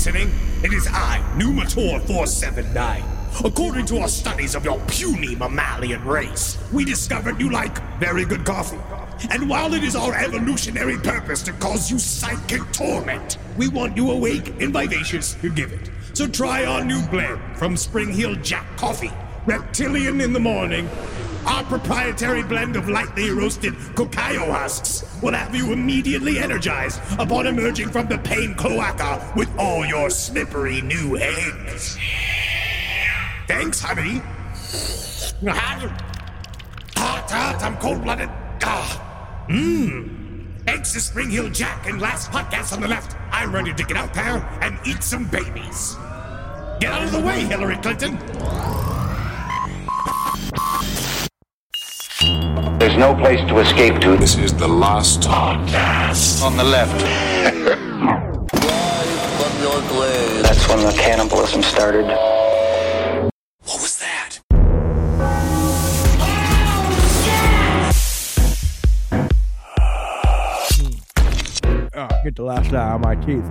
listening? It is I, Numator 479. According to our studies of your puny mammalian race, we discovered you like very good coffee. And while it is our evolutionary purpose to cause you psychic torment, we want you awake and vivacious to give it. So try our new blend from Spring Hill Jack Coffee, Reptilian in the morning. Our proprietary blend of lightly roasted cacao husks will have you immediately energized upon emerging from the pain cloaca with all your slippery new eggs. Thanks, honey. Hot, I'm cold-blooded. Thanks to Spring Hill Jack and last podcast on the left, I'm ready to get out there and eat some babies. Get out of the way, Hillary Clinton. There's no place to escape to. This is the last podcast. On the left. That's when the cannibalism started. What was that? Get the last out of my teeth.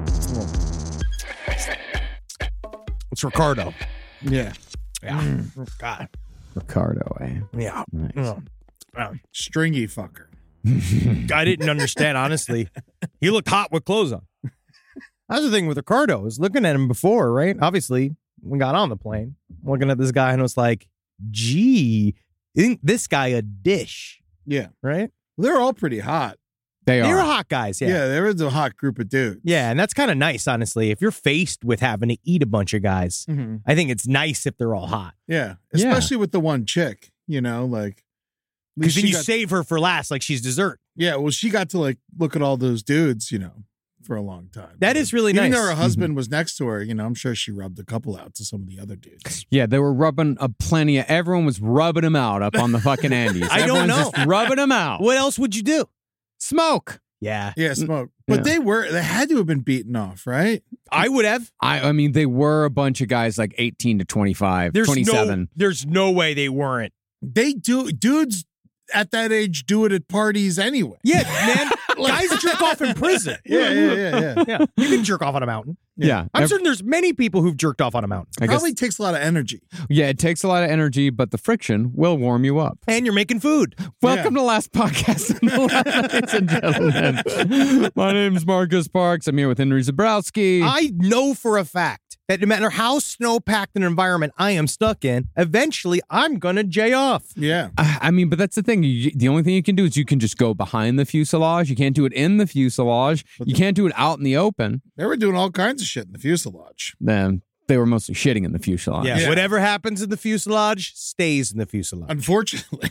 It's Ricardo. Yeah. God. Ricardo, eh? Yeah. Nice. Stringy fucker. I didn't understand, honestly. He looked hot with clothes on. That's the thing with Ricardo. I was looking at him before, right? Obviously, we got on the plane. I'm looking at this guy and I was like, gee, isn't this guy a dish? Yeah. Right? They're all pretty hot. They They're are. hot guys, yeah. Yeah, there is a hot group of dudes. Yeah, and that's kind of nice, honestly. If you're faced with having to eat a bunch of guys, Mhm. I think it's nice if they're all hot. Yeah. Especially with the one chick, you know, like. at Because least then she you got- save her for last, like she's dessert. Yeah, well, she got to like look at all those dudes, you know, for a long time. That is really Even nice. though her husband was next to her, you know, I'm sure she rubbed a couple out to some of the other dudes. Yeah, they were rubbing plenty of. Everyone was rubbing them out up on the fucking Andes. I don't Everyone's know. just rubbing them out. What else would you do? Smoke. Yeah. Yeah, smoke. But Yeah. they had to have been beaten off, right? I would have. I mean, they were a bunch of guys like 18 to 25, 27. There's no way they weren't. They do. Dudes at that age do it at parties anyway. Yeah, man. Guys jerk off in prison. Yeah. Yeah. You can jerk off on a mountain. Yeah. I'm certain there's many people who've jerked off on a mountain. I guess, Probably takes a lot of energy. yeah, it takes a lot of energy, but the friction will warm you up. And you're making food. Welcome to Last Podcast on the Left, ladies and gentlemen. My name's Marcus Parks. I'm here with Henry Zabrowski. I know for a fact that no matter how snow-packed an environment I am stuck in, eventually I'm going to jay off. Yeah. I mean, but that's the thing. The only thing you can do is you can just go behind the fuselage. You can't do it in the fuselage. You can't do it out in the open. They were doing all kinds of shit in the fuselage. Then they were mostly shitting in the fuselage. Yeah. Whatever happens in the fuselage stays in the fuselage. Unfortunately.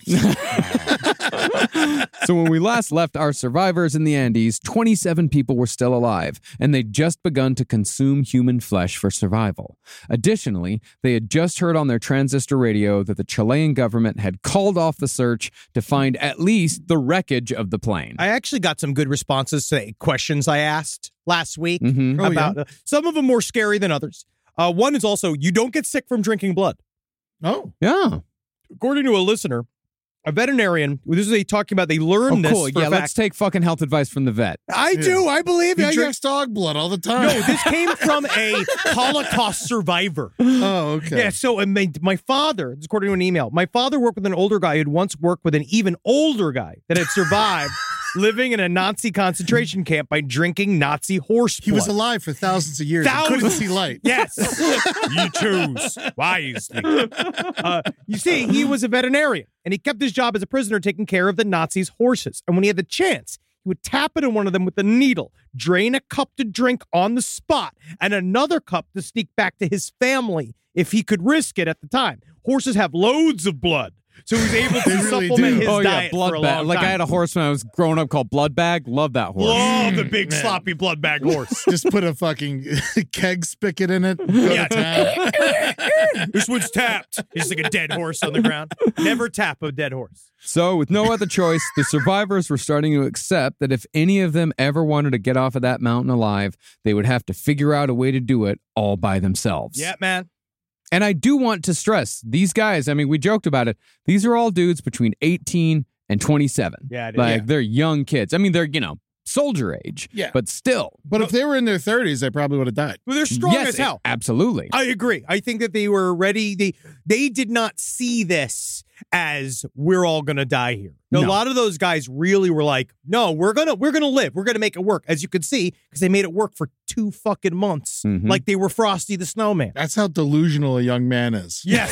So when we last left our survivors in the Andes, 27 people were still alive, and they'd just begun to consume human flesh for survival. Additionally, they had just heard on their transistor radio that the Chilean government had called off the search to find at least the wreckage of the plane. I actually got some good responses to questions I asked last week Mhm. Oh, about some of them more scary than others. One is also, you don't get sick from drinking blood. Oh. Yeah. According to a listener, a veterinarian, this is they talking about, they learned Oh, cool. this for Yeah, a let's fact. take fucking health advice from the vet. I do, I believe He it. drinks dog blood all the time. No, this came from a Holocaust survivor. Oh, okay. Yeah, so my father, this is according to an email, my father worked with an older guy who'd once worked with an even older guy that had survived living in a Nazi concentration camp by drinking Nazi horse blood. He was alive for thousands of years. He couldn't Thousands. see light. Yes. You choose wisely. You see, he was a veterinarian, and he kept his job as a prisoner taking care of the Nazis' horses. And when he had the chance, he would tap it in one of them with a needle, drain a cup to drink on the spot, and another cup to sneak back to his family if he could risk it at the time. Horses have loads of blood. So he was able to They really supplement do. his Oh, yeah, diet for blood a bag. long Like, time. I had a horse when I was growing up called Blood Bag. Love that horse. Love the big sloppy blood bag horse. Just put a fucking keg spigot in it. Go Yeah. to town. This one's tapped. He's like a dead horse on the ground. Never tap a dead horse. So, with no other choice, the survivors were starting to accept that if any of them ever wanted to get off of that mountain alive, they would have to figure out a way to do it all by themselves. Yeah, man. And I do want to stress, these guys, I mean, we joked about it. These are all dudes between 18 and 27. Yeah, it is. Like, Yeah. they're young kids. I mean, they're, soldier age. Yeah. But still. But if they were in their 30s, they probably would have died. Well, they're strong Yes, as hell. absolutely. I agree. I think that they were ready. They did not see this as we're all going to die here. A No. lot of those guys really were like, no, we're going to live. We're going to make it work. As you can see, because they made it work for 2 fucking months. Mhm. Like they were Frosty the Snowman. That's how delusional a young man is. Yes.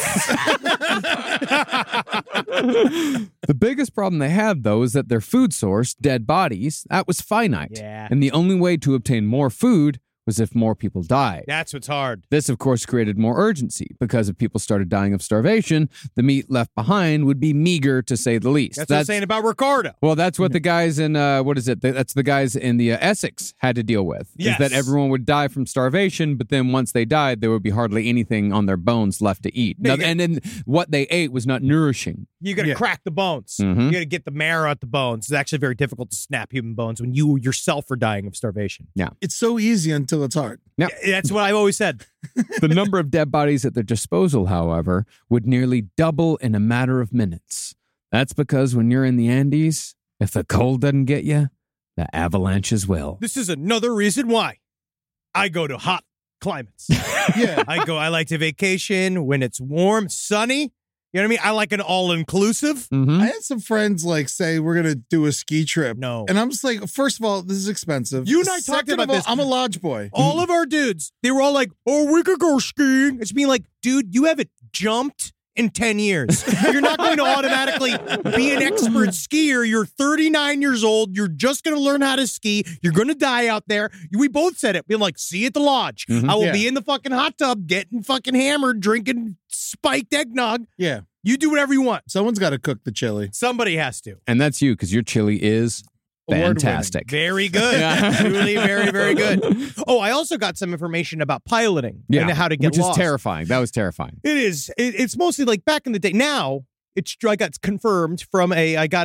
The biggest problem they had, though, is that their food source, dead bodies, that was finite. Yeah. And the only way to obtain more food was if more people died. That's what's hard. This, of course, created more urgency because if people started dying of starvation, the meat left behind would be meager, to say the least. That's what I'm saying about Ricardo. Well, that's what the guys in, that's the guys in the Essex had to deal with. Yes. Is that everyone would die from starvation, but then once they died, there would be hardly anything on their bones left to eat. No, And then what they ate was not nourishing. You got to crack the bones. Mhm. You got to get the marrow out the bones. It's actually very difficult to snap human bones when you yourself are dying of starvation. It's so easy until it's hard. Yeah. That's what I've always said. The number of dead bodies at their disposal, however, would nearly double in a matter of minutes. That's because when you're in the Andes, if the cold doesn't get you, the avalanches will. This is another reason why I go to hot climates. Yeah. I like to vacation when it's warm, sunny. You know what I mean? I like an all-inclusive. Mm-hmm. I had some friends say we're going to do a ski trip. No. And I'm just like, first of all, this is expensive. You and I talked Second about of all, this. I'm a lodge boy. All of our dudes, they were all like, oh, we could go skiing. It's being like, dude, you haven't jumped in 10 years. You're not going to automatically be an expert skier. You're 39 years old. You're just going to learn how to ski. You're going to die out there. We both said it. We're like, see you at the lodge. Mhm. I will Yeah. be in the fucking hot tub, getting fucking hammered, drinking spiked eggnog. Yeah. You do whatever you want. Someone's got to cook the chili. Somebody has to. And that's you, because your chili is Award-winning. fantastic. Very good. Truly very, very good. Oh, I also got some information about piloting and how to get which lost. is terrifying. That was terrifying. It is. It's mostly like back in the day. Now I got confirmed from I got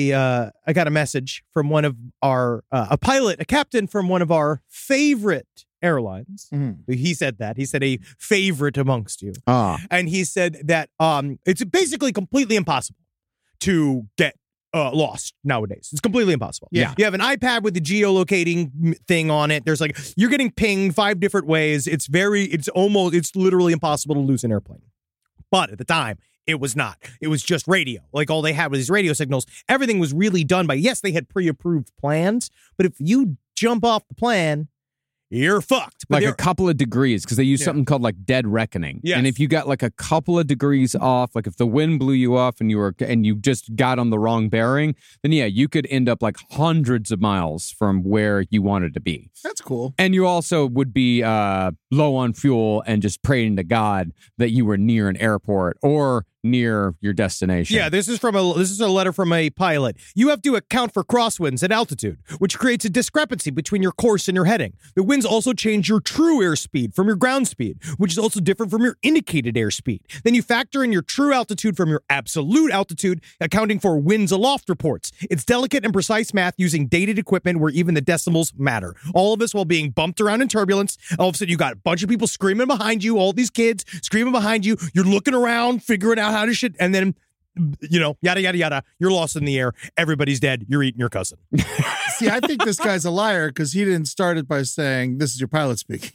a message from one of our a pilot, a captain from one of our favorite airlines. Mhm. He said that. He said a favorite amongst you, and he said that it's basically completely impossible to get lost nowadays. It's completely impossible. Yeah. You have an iPad with the geolocating thing on it. There's like, you're getting pinged 5 different ways. It's literally impossible to lose an airplane. But at the time, it was not. It was just radio. Like all they had was these radio signals. Everything was really done by, yes, they had pre-approved plans, but if you jump off the plan, you're fucked. But Like a couple of degrees, because they use something called like dead reckoning. Yes. And if you got like a couple of degrees off, like if the wind blew you off and you just got on the wrong bearing, then yeah, you could end up like hundreds of miles from where you wanted to be. That's cool. And you also would be low on fuel and just praying to God that you were near an airport or near your destination. Yeah, this is a letter from a pilot. You have to account for crosswinds at altitude, which creates a discrepancy between your course and your heading. The winds also change your true airspeed from your ground speed, which is also different from your indicated airspeed. Then you factor in your true altitude from your absolute altitude, accounting for winds aloft reports. It's delicate and precise math using dated equipment where even the decimals matter. All of this while being bumped around in turbulence. All of a sudden, you got a bunch of people screaming behind you, all these kids screaming behind you. You're looking around, figuring out how to shit, and then, yada, yada, yada. You're lost in the air. Everybody's dead. You're eating your cousin. See, I think this guy's a liar because he didn't start it by saying, this is your pilot speaking.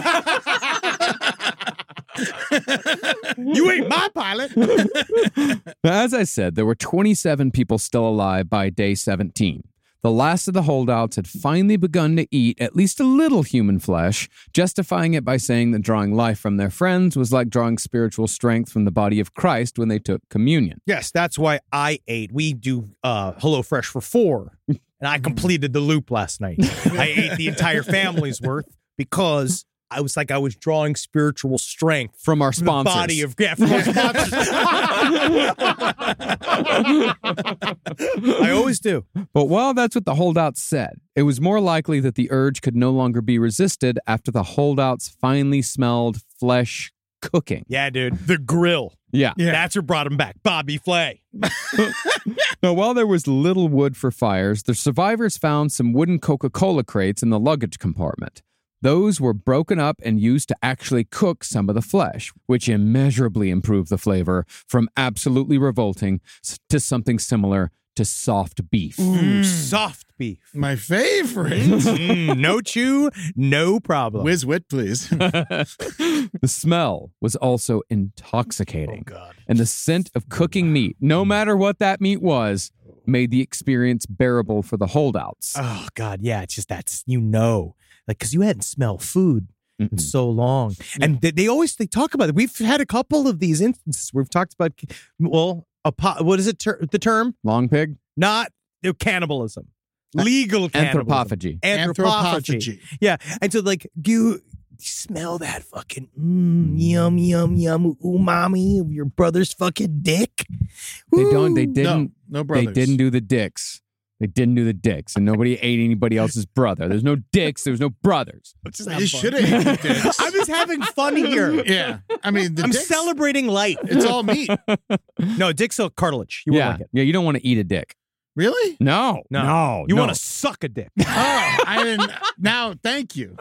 You ain't my pilot. Now, as I said, there were 27 people still alive by day 17. The last of the holdouts had finally begun to eat at least a little human flesh, justifying it by saying that drawing life from their friends was like drawing spiritual strength from the body of Christ when they took communion. Yes, that's why I ate. We do HelloFresh for 4, and I completed the loop last night. I ate the entire family's worth because I was drawing spiritual strength From our from the sponsors. body of from our sponsors. I always do. But while that's what the holdouts said, it was more likely that the urge could no longer be resisted after the holdouts finally smelled flesh cooking. Yeah, dude, the grill. Yeah. That's what brought him back. Bobby Flay. Now, while there was little wood for fires, the survivors found some wooden Coca-Cola crates in the luggage compartment. Those were broken up and used to actually cook some of the flesh, which immeasurably improved the flavor from absolutely revolting to something similar to soft beef. Ooh, soft beef. My favorite. No chew, no problem. Whiz wit, please. The smell was also intoxicating. Oh, God. And the scent of cooking meat, no matter what that meat was, made the experience bearable for the holdouts. Oh, God, yeah, it's just that's, like, because you hadn't smelled food in so long. And they talk about it. We've had a couple of these instances where we've talked about, what is it, the term? Long pig? Not cannibalism. Legal cannibalism. Anthropophagy. Yeah. And so, like, you smell that fucking yum, yum, yum, umami of your brother's fucking dick. They didn't. No brothers. They didn't do the dicks. They didn't do the dicks, and nobody ate anybody else's brother. There's no dicks. There was no brothers. You should have ate the dicks. I was having fun here. Yeah. I mean, I'm dicks, celebrating life. it's all meat. No, dick's a cartilage. You won't like it. Yeah, you don't want to eat a dick. Really? No. You want to suck a dick. Oh, I didn't. Now, thank you.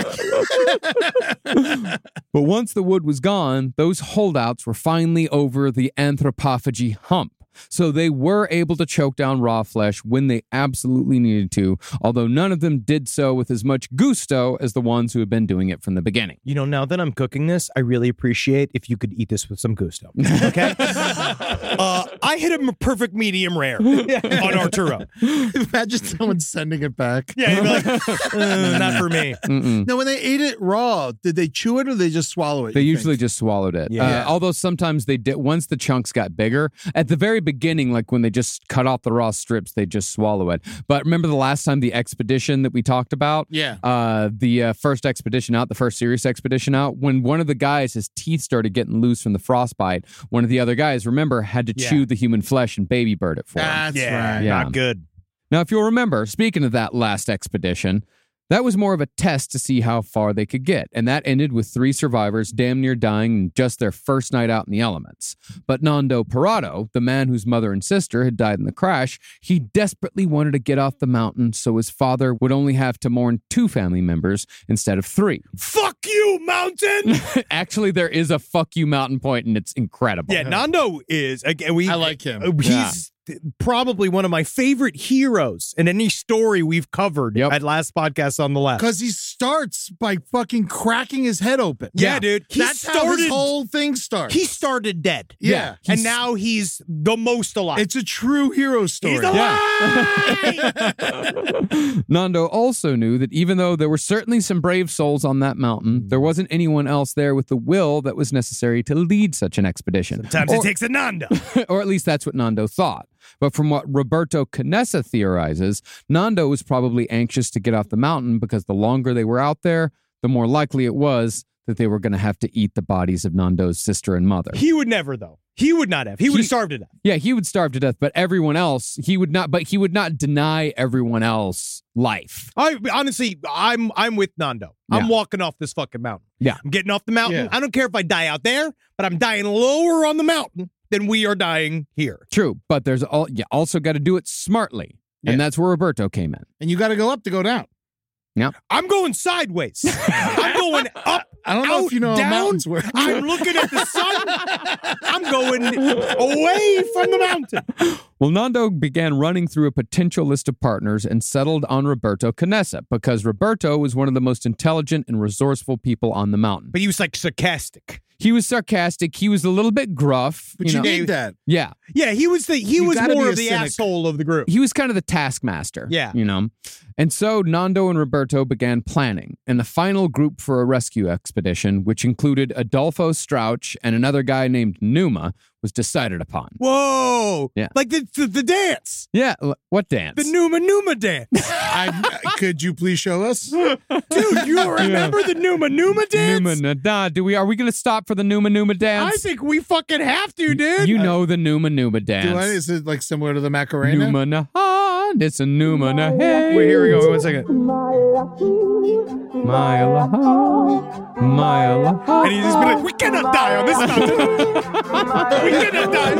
But once the wood was gone, those holdouts were finally over the anthropophagy hump. So they were able to choke down raw flesh when they absolutely needed to, although none of them did so with as much gusto as the ones who had been doing it from the beginning. You know, now that I'm cooking this, I really appreciate if you could eat this with some gusto. Okay? I hit a perfect medium rare on Arturo. Imagine someone sending it back. Yeah, you'd be like, not for me. No, when they ate it raw, did they chew it or did they just swallow it? They usually just swallowed it. Yeah. Although sometimes they did, once the chunks got bigger, at the very beginning, like when they just cut off the raw strips, they just swallow it. But remember the last time, the expedition that we talked about? Yeah. The first expedition out, the first serious expedition out, when one of the guys, his teeth started getting loose from the frostbite, one of the other guys, remember, had to chew the human flesh and baby bird it for him. That's right. Yeah. Not good. Now, if you'll remember, speaking of that last expedition, that was more of a test to see how far they could get, and that ended with 3 survivors damn near dying in just their first night out in the elements. But Nando Parado, the man whose mother and sister had died in the crash, he desperately wanted to get off the mountain so his father would only have to mourn 2 family members instead of 3. Fuck you, mountain! Actually, there is a fuck you mountain point, and it's incredible. Yeah, Nando is, again, I like him. He's probably one of my favorite heroes in any story we've covered at last podcast on the left. Because he starts by fucking cracking his head open. Yeah, dude. That's how his whole thing starts. He started dead. Yeah. And now he's the most alive. It's a true hero story. He's alive! Nando also knew that even though there were certainly some brave souls on that mountain, there wasn't anyone else there with the will that was necessary to lead such an expedition. Sometimes it takes a Nando. Or at least that's what Nando thought. But from what Roberto Canessa theorizes, Nando was probably anxious to get off the mountain because the longer they were out there, the more likely it was that they were going to have to eat the bodies of Nando's sister and mother. He would never, though. He would not have. He would have starved to death. Yeah, he would starve to death, but everyone else, he would not deny everyone else life. Honestly, I'm with Nando. I'm walking off this fucking mountain. Yeah. I'm getting off the mountain. Yeah. I don't care if I die out there, but I'm dying lower on the mountain than we are dying here. True, but you also got to do it smartly. And that's where Roberto came in. And you got to go up to go down. Yeah. I'm going sideways. I'm going up. I don't know if you know how mountains work. I'm looking at the sun. I'm going away from the mountain. Well, Nando began running through a potential list of partners and settled on Roberto Canessa because Roberto was one of the most intelligent and resourceful people on the mountain. But he was like sarcastic. He was sarcastic. He was a little bit gruff. But you need that. Yeah. Yeah, he was gotta more be of a the cynic. asshole of the group. He was kind of the taskmaster. Yeah. And so Nando and Roberto began planning, and the final group for a rescue expedition, which included Adolfo Strauch and another guy named Numa, was decided upon. Whoa! Yeah. Like the dance. Yeah, what dance? The Numa dance. Could you please show us? Dude, you remember the Numa dance? Are we going to stop for the Numa dance? I think we fucking have to, dude. You know the Numa dance. Is it like similar to the Macarena? Numa, it's a Numa. Hey. Wait, here we go. 1 second. Mile high, mile high. And he's just be like, we cannot die on this mountain. We cannot die.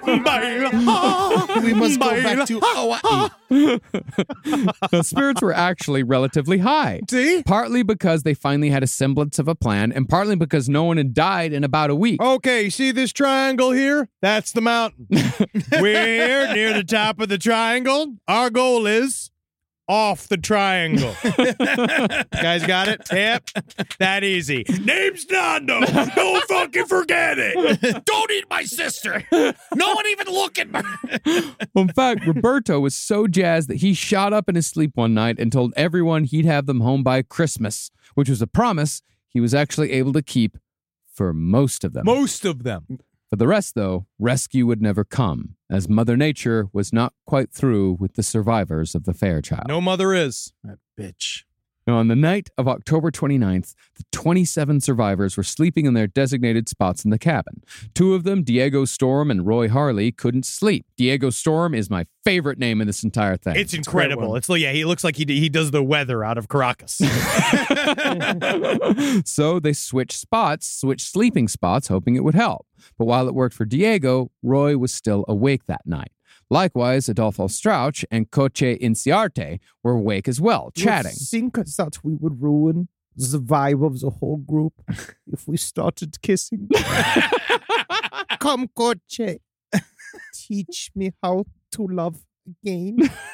We must go back to Hawaii. The spirits were actually relatively high. See? Partly because they finally had a semblance of a plan, and partly because no one had died in about a week. Okay, see this triangle here? That's the mountain. We're near the top of the triangle. Our goal is off the triangle. Guys got it? Yep. That easy. Name's Nando. Don't fucking forget it. Don't eat my sister. No one even look at me. Well, in fact, Roberto was so jazzed that he shot up in his sleep one night and told everyone he'd have them home by Christmas, which was a promise he was actually able to keep for most of them. Most of them. For the rest, though, rescue would never come, as Mother Nature was not quite through with the survivors of the Fairchild. No mother is. That bitch. Now, on the night of October 29th, the 27 survivors were sleeping in their designated spots in the cabin. Two of them, Diego Storm and Roy Harley, couldn't sleep. Diego Storm is my favorite name in this entire thing. It's incredible. It's like, yeah, he looks like he does the weather out of Caracas. So they switched sleeping spots, hoping it would help. But while it worked for Diego, Roy was still awake that night. Likewise, Adolfo Strauch and Coche Inciarte were awake as well, chatting. Think that we would ruin the vibe of the whole group if we started kissing. Come, Coche. Teach me how to love again.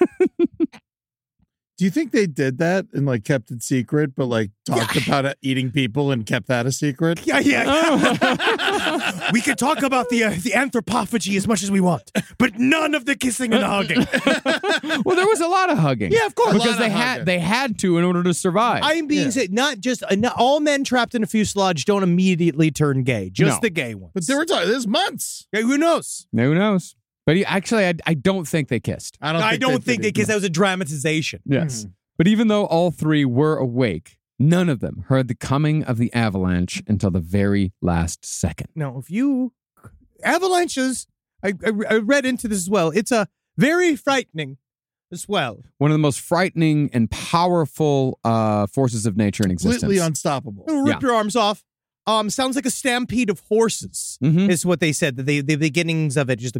Do you think they did that and like kept it secret, but like talked about it, eating people and kept that a secret? Yeah. We can talk about the anthropophagy as much as we want, but none of the kissing and hugging. Well, there was a lot of hugging. Yeah, of course. Because they had to in order to survive. I'm being said, not all men trapped in a fuselage don't immediately turn gay. Just the gay ones. But they were talking, this months. Yeah, who knows? Who knows? But I don't think they kissed. I don't think they kissed. That was a dramatization. Yes. But even though all three were awake, none of them heard the coming of the avalanche until the very last second. Now, avalanches, I read into this as well. It's a very frightening as well. One of the most frightening and powerful forces of nature in existence. Completely unstoppable. Rip your arms off. Sounds like a stampede of horses, is what they said. The beginnings of it just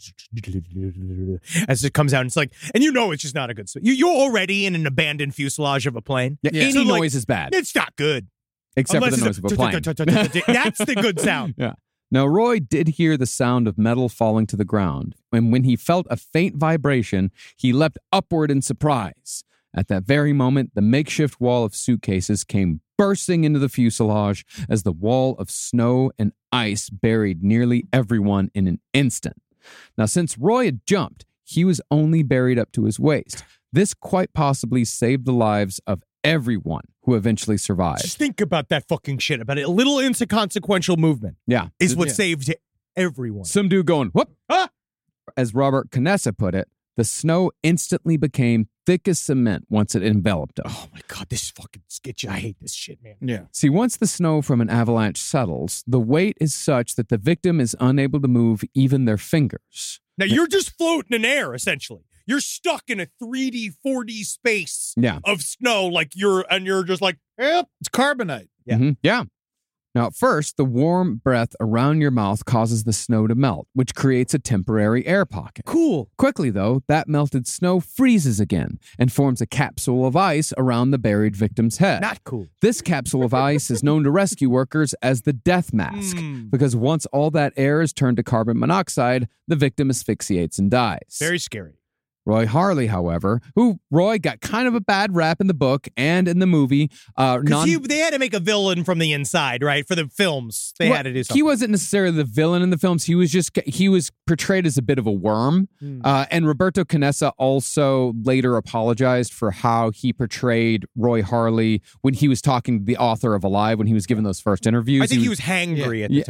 as it comes out. It's like, and it's just not a good. You're already in an abandoned fuselage of a plane. Yeah, any So, noise is bad. It's not good. Except for Unless the noise of a plane. That's the good sound. Yeah. Now, Roy did hear the sound of metal falling to the ground, and when he felt a faint vibration, he leapt upward in surprise. At that very moment, the makeshift wall of suitcases came bursting into the fuselage as the wall of snow and ice buried nearly everyone in an instant. Now, since Roy had jumped, he was only buried up to his waist. This quite possibly saved the lives of everyone who eventually survived. Just think about that fucking shit. About it. A little inconsequential movement is what saved everyone. Some dude going, whoop! Ah! As Robert Canessa put it, the snow instantly became thick as cement once it enveloped him. Oh my God, this fucking sketchy. I hate this shit, man. Yeah. See, once the snow from an avalanche settles, the weight is such that the victim is unable to move even their fingers. Now, you're just floating in air, essentially. You're stuck in a 3D, 4D space of snow, like you're just like, yep, it's carbonite. Yeah. Mm-hmm. Yeah. Now, at first, the warm breath around your mouth causes the snow to melt, which creates a temporary air pocket. Cool. Quickly, though, that melted snow freezes again and forms a capsule of ice around the buried victim's head. Not cool. This capsule of ice is known to rescue workers as the death mask, because once all that air is turned to carbon monoxide, the victim asphyxiates and dies. Very scary. Roy Harley, however, Roy got kind of a bad rap in the book and in the movie. Because they had to make a villain from the inside, right? For the films, they had to do something. He wasn't necessarily the villain in the films. He was portrayed as a bit of a worm. And Roberto Canessa also later apologized for how he portrayed Roy Harley when he was talking to the author of Alive when he was given those first interviews. I think he was hangry at the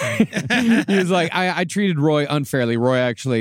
time. He was like, I treated Roy unfairly. Roy actually,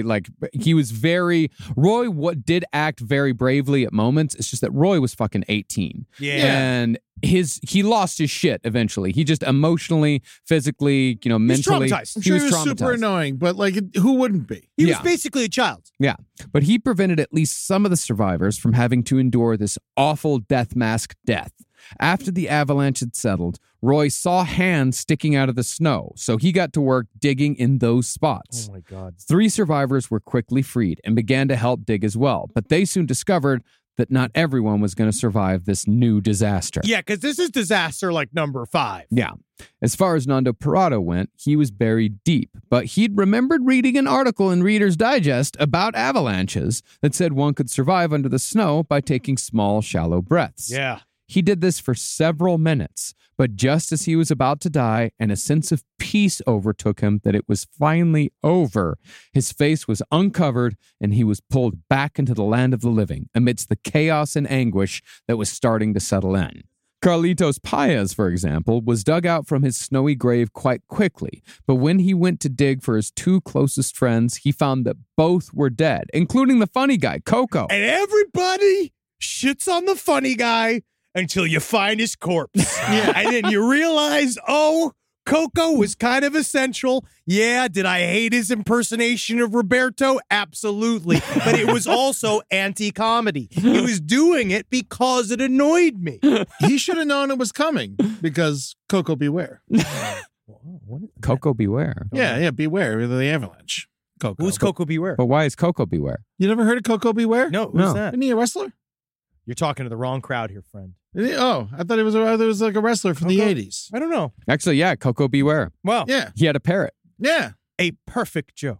Roy did act very bravely at moments. It's just that Roy was fucking 18. Yeah. And he lost his shit eventually. He just emotionally, physically, mentally. Traumatized. I'm sure he was traumatized. super annoying, but who wouldn't be? He was basically a child. Yeah. But he prevented at least some of the survivors from having to endure this awful death mask death. After the avalanche had settled, Roy saw hands sticking out of the snow, so he got to work digging in those spots. Oh my God. 3 survivors were quickly freed and began to help dig as well, but they soon discovered that not everyone was going to survive this new disaster. Yeah, because this is disaster like number 5. Yeah. As far as Nando Parado went, he was buried deep, but he'd remembered reading an article in Reader's Digest about avalanches that said one could survive under the snow by taking small, shallow breaths. Yeah. He did this for several minutes, but just as he was about to die and a sense of peace overtook him that it was finally over, his face was uncovered and he was pulled back into the land of the living amidst the chaos and anguish that was starting to settle in. Carlitos Paez, for example, was dug out from his snowy grave quite quickly, but when he went to dig for his 2 closest friends, he found that both were dead, including the funny guy, Coco. And everybody shits on the funny guy until you find his corpse. Yeah. And then you realize, oh, Coco was kind of essential. Yeah, did I hate his impersonation of Roberto? Absolutely. But it was also anti-comedy. He was doing it because it annoyed me. He should have known it was coming because Coco beware. Coco beware. Yeah, beware of the avalanche. Coco. Who's Coco Beware? But why is Coco beware? You never heard of Coco Beware? No, who's No. that? Isn't he a wrestler? You're talking to the wrong crowd here, friend. Oh, I thought he was like a wrestler from the Coco? 80s. I don't know. Actually, yeah, Coco beware. Well, Yeah, He had a parrot. yeah. a perfect joke.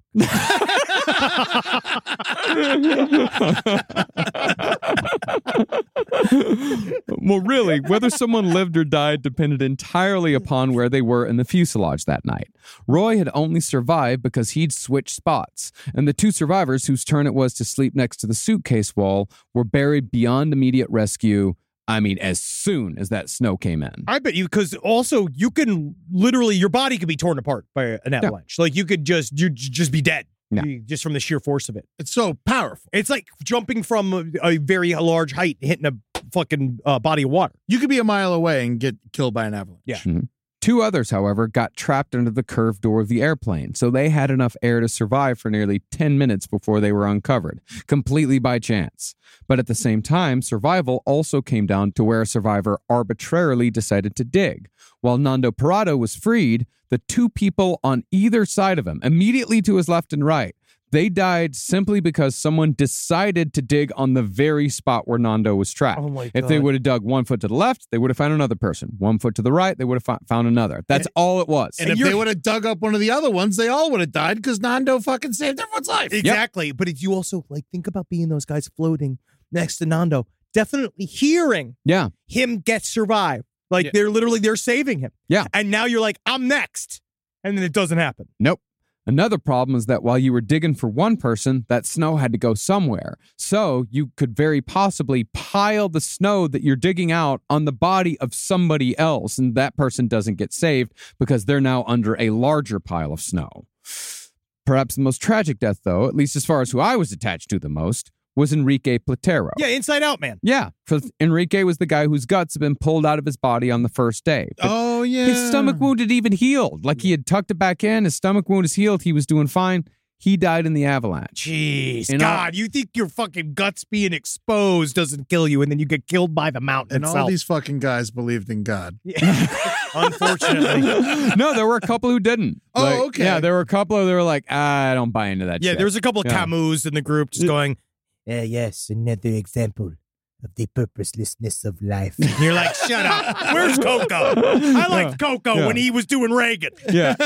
Well, really, whether someone lived or died depended entirely upon where they were in the fuselage that night. Roy had only survived because he'd switched spots, and the 2 survivors whose turn it was to sleep next to the suitcase wall were buried beyond immediate rescue. I mean, as soon as that snow came in. I bet you, because also you can literally, your body could be torn apart by an avalanche. Like you just be dead. Yeah. Just from the sheer force of it. It's so powerful. It's like jumping from a very large height, hitting a fucking body of water. You could be a mile away and get killed by an avalanche. Yeah. Mhm. 2 others, however, got trapped under the curved door of the airplane, so they had enough air to survive for nearly 10 minutes before they were uncovered, completely by chance. But at the same time, survival also came down to where a survivor arbitrarily decided to dig. While Nando Parado was freed, the 2 people on either side of him, immediately to his left and right, they died simply because someone decided to dig on the very spot where Nando was trapped. Oh my If they God. would have dug 1 foot to the left, they would have found another person. 1 foot to the right, they would have found another. That's all it was. And if they would have dug up one of the other ones, they all would have died because Nando fucking saved everyone's life. Exactly. But if you also think about being those guys floating next to Nando, definitely hearing Yeah. him get survived. Like Yeah. they're saving him. Yeah. And now you're like, I'm next. And then it doesn't happen. Nope. Another problem is that while you were digging for one person, that snow had to go somewhere. So you could very possibly pile the snow that you're digging out on the body of somebody else, and that person doesn't get saved because they're now under a larger pile of snow. Perhaps the most tragic death, though, at least as far as who I was attached to the most, was Enrique Platero. Yeah, Inside Out, man. Yeah, for Enrique was the guy whose guts had been pulled out of his body on the first day. But Oh, yeah. his stomach wound had even healed. Like he had tucked it back in. His stomach wound is healed. He was doing fine. He died in the avalanche. Jeez, And God, you think your fucking guts being exposed doesn't kill you, and then you get killed by the mountain And itself. all these fucking guys believed in God. Unfortunately. No, there were a couple who didn't. Oh, Like, okay. Yeah, there were a couple who were like, I don't buy into that Yeah, shit. there was a couple of Yeah. Camus in the group just going, yes, another example of the purposelessness of life. And you're like, shut up. Where's Coco? I liked Coco when he was doing Reagan. Yeah.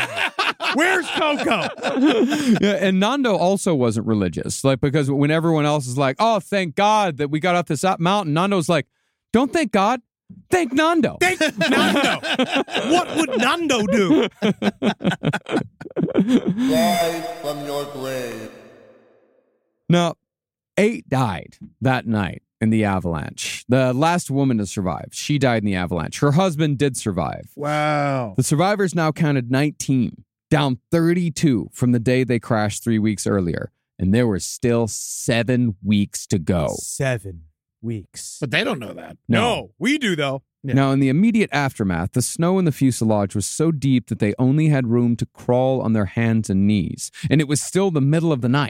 Where's Coco? Yeah, and Nando also wasn't religious. Like, because when everyone else is like, oh, thank God that we got off this up mountain, Nando's like, don't thank God. Thank Nando. Thank Nando. What would Nando do? Rise from your grave. Now, 8 died that night in the avalanche. The last woman to survive, she died in the avalanche. Her husband did survive. Wow. The survivors now counted 19, down 32 from the day they crashed 3 weeks earlier. And there were still 7 weeks to go. 7 weeks. But they don't know that. No, we do, though. Yeah. Now, in the immediate aftermath, the snow in the fuselage was so deep that they only had room to crawl on their hands and knees. And it was still the middle of the night.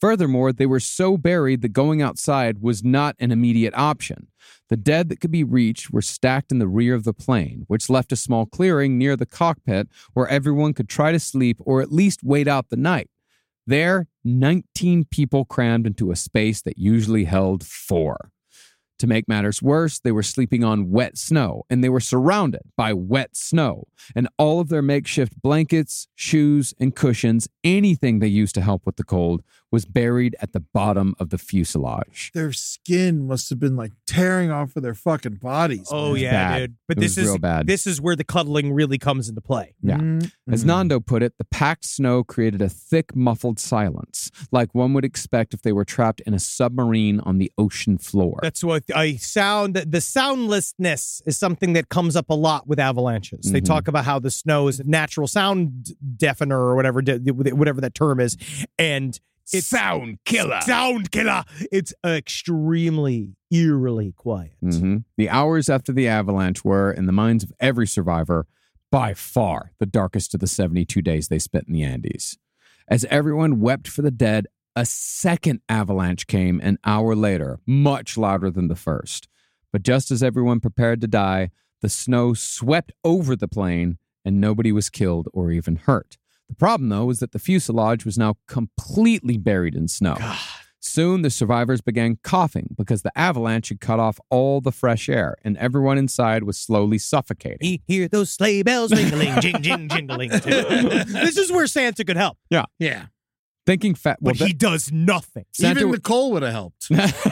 Furthermore, they were so buried that going outside was not an immediate option. The dead that could be reached were stacked in the rear of the plane, which left a small clearing near the cockpit where everyone could try to sleep or at least wait out the night. There, 19 people crammed into a space that usually held 4. To make matters worse, they were sleeping on wet snow, and they were surrounded by wet snow. And all of their makeshift blankets, shoes, and cushions, anything they used to help with the cold, was buried at the bottom of the fuselage. Their skin must have been like tearing off of their fucking bodies. Oh, man. yeah, bad. dude. But It this was is real bad. This is where the cuddling really comes into play. Yeah. Mm-hmm. As Nando put it, the packed snow created a thick, muffled silence, like one would expect if they were trapped in a submarine on the ocean floor. That's what the soundlessness is something that comes up a lot with avalanches. They talk about how the snow is a natural sound deafener or whatever that term is. And it's sound killer. Sound killer. It's extremely eerily quiet. The hours after the avalanche were, in the minds of every survivor, by far the darkest of the 72 days they spent in the Andes. As everyone wept for the dead, a second avalanche came an hour later, much louder than the first. But just as everyone prepared to die, the snow swept over the plane and nobody was killed or even hurt. The problem, though, was that the fuselage was now completely buried in snow. God. Soon, the survivors began coughing because the avalanche had cut off all the fresh air, and everyone inside was slowly suffocating. Hear those sleigh bells ringling, jing, jing, jingling. This is where Santa could help. Yeah. Yeah. Thinking But he does nothing. Even Nicole would have helped.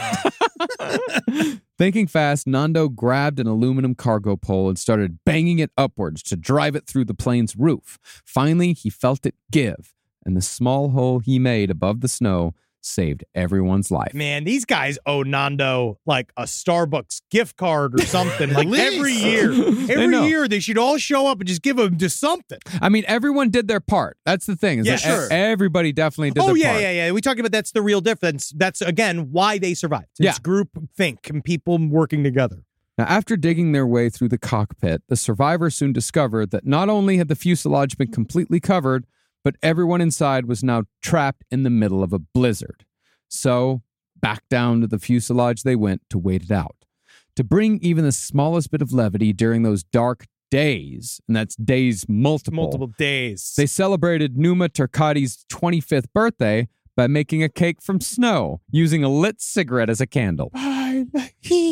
Thinking fast, Nando grabbed an aluminum cargo pole and started banging it upwards to drive it through the plane's roof. Finally, he felt it give, and the small hole he made above the snow saved everyone's life. Man, these guys owe Nando like a Starbucks gift card or something. Like every year. Every year they should all show up and just give him just something. I mean, everyone did their part. That's the thing. Yeah, sure. Everybody definitely did their part. Yeah. We talked about that's the real difference. That's, again, why they survived. It's group think and people working together. Now, after digging their way through the cockpit, the survivors soon discovered that not only had the fuselage been completely covered, but everyone inside was now trapped in the middle of a blizzard. So, back down to the fuselage they went to wait it out. To bring even the smallest bit of levity during those dark days, and that's days multiple days, they celebrated Numa Turcati's 25th birthday by making a cake from snow, using a lit cigarette as a candle. Oh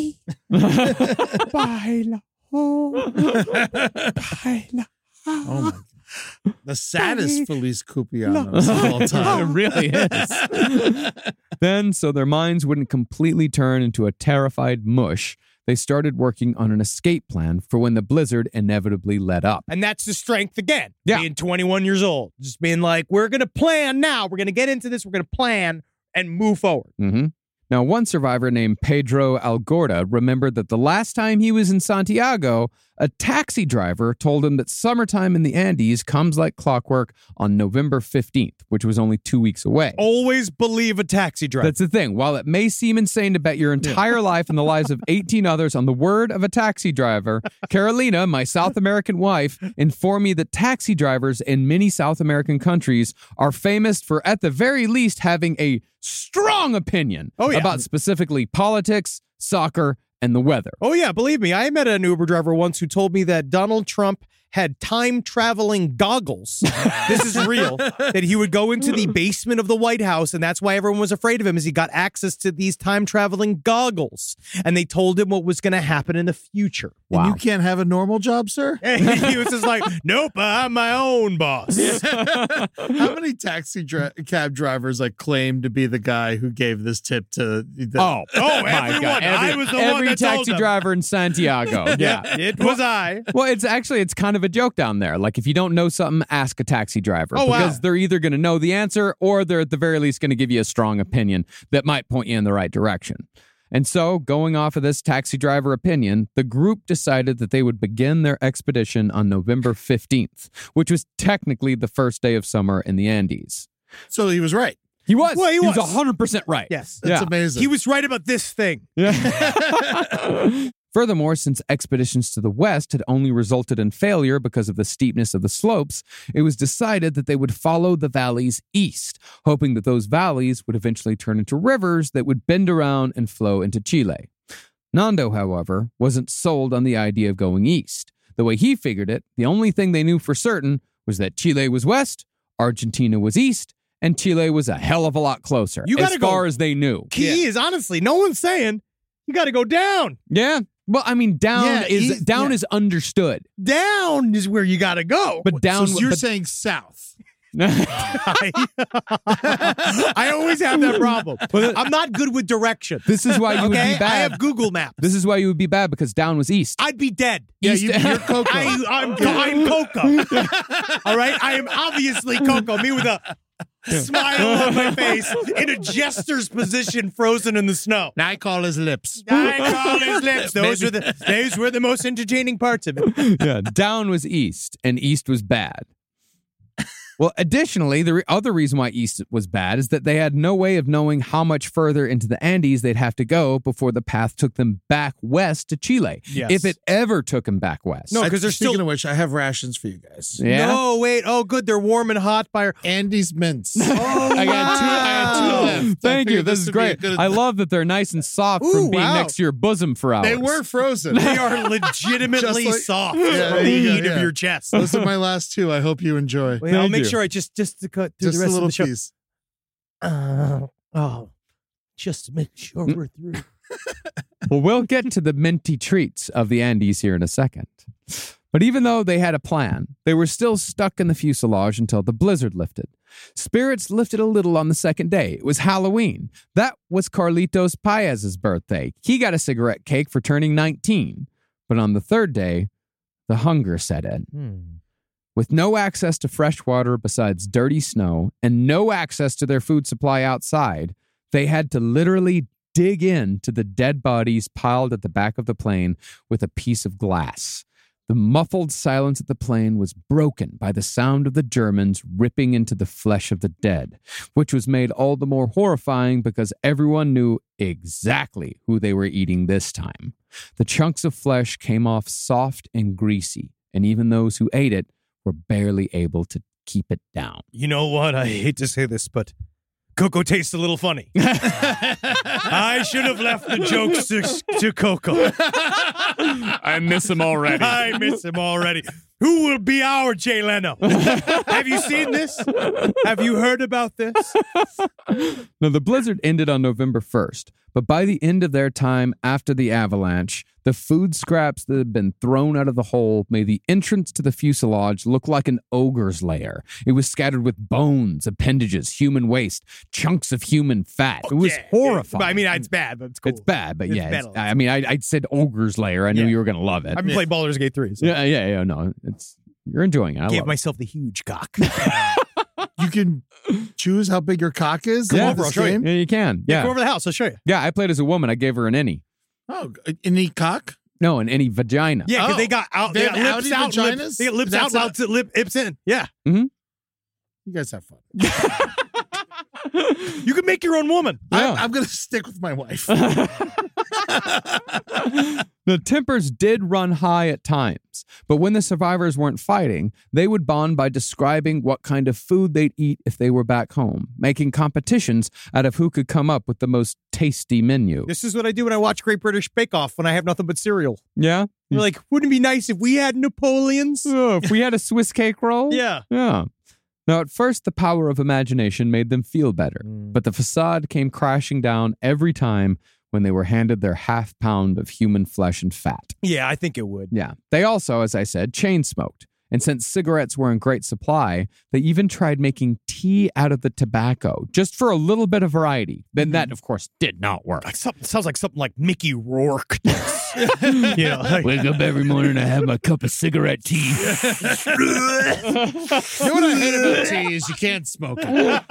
my God. The saddest Feliz Cumpleaños of all time. It really is. Then, so their minds wouldn't completely turn into a terrified mush, they started working on an escape plan for when the blizzard inevitably let up. And that's the strength again. Yeah. Being 21 years old. Just being like, we're going to plan now. We're going to get into this. We're going to plan and move forward. Mm-hmm. Now, one survivor named Pedro Algorta remembered that the last time he was in Santiago, a taxi driver told him that summertime in the Andes comes like clockwork on November 15th, which was only 2 weeks away. Always believe a taxi driver. That's the thing. While it may seem insane to bet your entire life and the lives of 18 others on the word of a taxi driver, Carolina, my South American wife, informed me that taxi drivers in many South American countries are famous for, at the very least, having a strong opinion about specifically politics, soccer, and the weather. Oh, yeah. Believe me, I met an Uber driver once who told me that Donald Trump had time-traveling goggles. This is real. That he would go into the basement of the White House, and that's why everyone was afraid of him, is he got access to these time-traveling goggles. And they told him what was going to happen in the future. Wow. And you can't have a normal job, sir? He was just like, nope, I'm my own boss. How many taxi cab drivers like claim to be the guy who gave this tip to the... everyone. I was the one that told taxi them. driver in Santiago. Yeah. It was I. Well, it's kind of a joke down there. Like, if you don't know something, ask a taxi driver. Because they're either going to know the answer or they're at the very least going to give you a strong opinion that might point you in the right direction. And so, going off of this taxi driver opinion, the group decided that they would begin their expedition on November 15th, which was technically the first day of summer in the Andes. So he was right. He was. Well, he was 100% right. Yes. That's amazing. He was right about this thing. Yeah. Furthermore, since expeditions to the west had only resulted in failure because of the steepness of the slopes, it was decided that they would follow the valleys east, hoping that those valleys would eventually turn into rivers that would bend around and flow into Chile. Nando, however, wasn't sold on the idea of going east. The way he figured it, the only thing they knew for certain was that Chile was west, Argentina was east, and Chile was a hell of a lot closer, as far as they knew. Key is honestly, no one's saying you got to go down. Yeah. Well, I mean, down is understood. Down is where you got to go. But down, So you're saying south. I always have that problem. I'm not good with direction. This is why you would be bad. I have Google Maps. This is why you would be bad, because down was east. I'd be dead. Yeah, you're Coco. I'm Coco. All right? I am obviously Coco. Me with a smile on my face in a jester's position, frozen in the snow. Now I call his lips. I call his lips. Those were the most entertaining parts of it. Yeah, down was east, and east was bad. Well, additionally, the other reason why east was bad is that they had no way of knowing how much further into the Andes they'd have to go before the path took them back west to Chile. Yes. If it ever took them back west. No, because they're Speaking still. of which, I have rations for you guys. Yeah? No, wait. Oh, good. They're warm and hot by. Andes mints. Oh, I got two left. Thank I you. figured This is would be a great. good- I love that they're nice and soft from Ooh, being wow. next to your bosom for hours. They were frozen. They are legitimately Just like- soft Yeah, from there the you go, heat of yeah. your chest. Those are my last two. I hope you enjoy. Wait, I'll Thank make you. sure I just to cut through Just the a rest little of the show. piece. Just to make sure we're through. Well, we'll get to the minty treats of the Andes here in a second. But even though they had a plan, they were still stuck in the fuselage until the blizzard lifted. Spirits lifted a little on the second day. It was Halloween. That was Carlitos Paez's birthday. He got a cigarette cake for turning 19. But on the third day, the hunger set in. With no access to fresh water besides dirty snow and no access to their food supply outside, they had to literally dig into the dead bodies piled at the back of the plane with a piece of glass. The muffled silence of the plane was broken by the sound of the Germans ripping into the flesh of the dead, which was made all the more horrifying because everyone knew exactly who they were eating this time. The chunks of flesh came off soft and greasy, and even those who ate it were barely able to keep it down. You know what? I hate to say this, but Coco tastes a little funny. I should have left the jokes to Coco. I miss him already. I miss him already. Who will be our Jay Leno? Have you seen this? Have you heard about this? Now, the blizzard ended on November 1st, but by the end of their time after the avalanche, the food scraps that had been thrown out of the hole made the entrance to the fuselage look like an ogre's lair. It was scattered with bones, appendages, human waste, chunks of human fat. It was horrifying. I mean, it's bad, but it's cool. It's bad, but It's yeah. better. I mean, I said ogre's lair. I knew Yeah. you were going to love it. I've been playing Baldur's Gate 3. So Yeah, no. You're enjoying it. I I gave love it. myself the huge cock. You can choose how big your cock is. Yeah, in this I'll show you. game? Yeah, you can. Yeah, Yeah. go over to the house. I'll show you. Yeah, I played as a woman. I gave her an any. Oh, any cock? No, an any vagina. Yeah, because Oh, they got out. they They have got lips outie out. vaginas? Lips, they got lips That's out. Lips in. Yeah. You guys have fun. You can make your own woman. Yeah. I'm going to stick with my wife. The tempers did run high at times, but when the survivors weren't fighting, they would bond by describing what kind of food they'd eat if they were back home, making competitions out of who could come up with the most tasty menu. This is what I do when I watch Great British Bake Off when I have nothing but cereal. Yeah? You're like, wouldn't it be nice if we had Napoleons? Oh, if we had a Swiss cake roll? Yeah. Yeah. Now, at first, the power of imagination made them feel better, but the facade came crashing down every time when they were handed their half pound of human flesh and fat. Yeah, I think it would. Yeah. They also, as I said, chain smoked. And since cigarettes were in great supply, they even tried making tea out of the tobacco, just for a little bit of variety. Then that, of course, did not work. Like sounds like something like Mickey Rourke does. You know, like, Wake up every morning and have my cup of cigarette tea. You know what I hate about tea is you can't smoke it.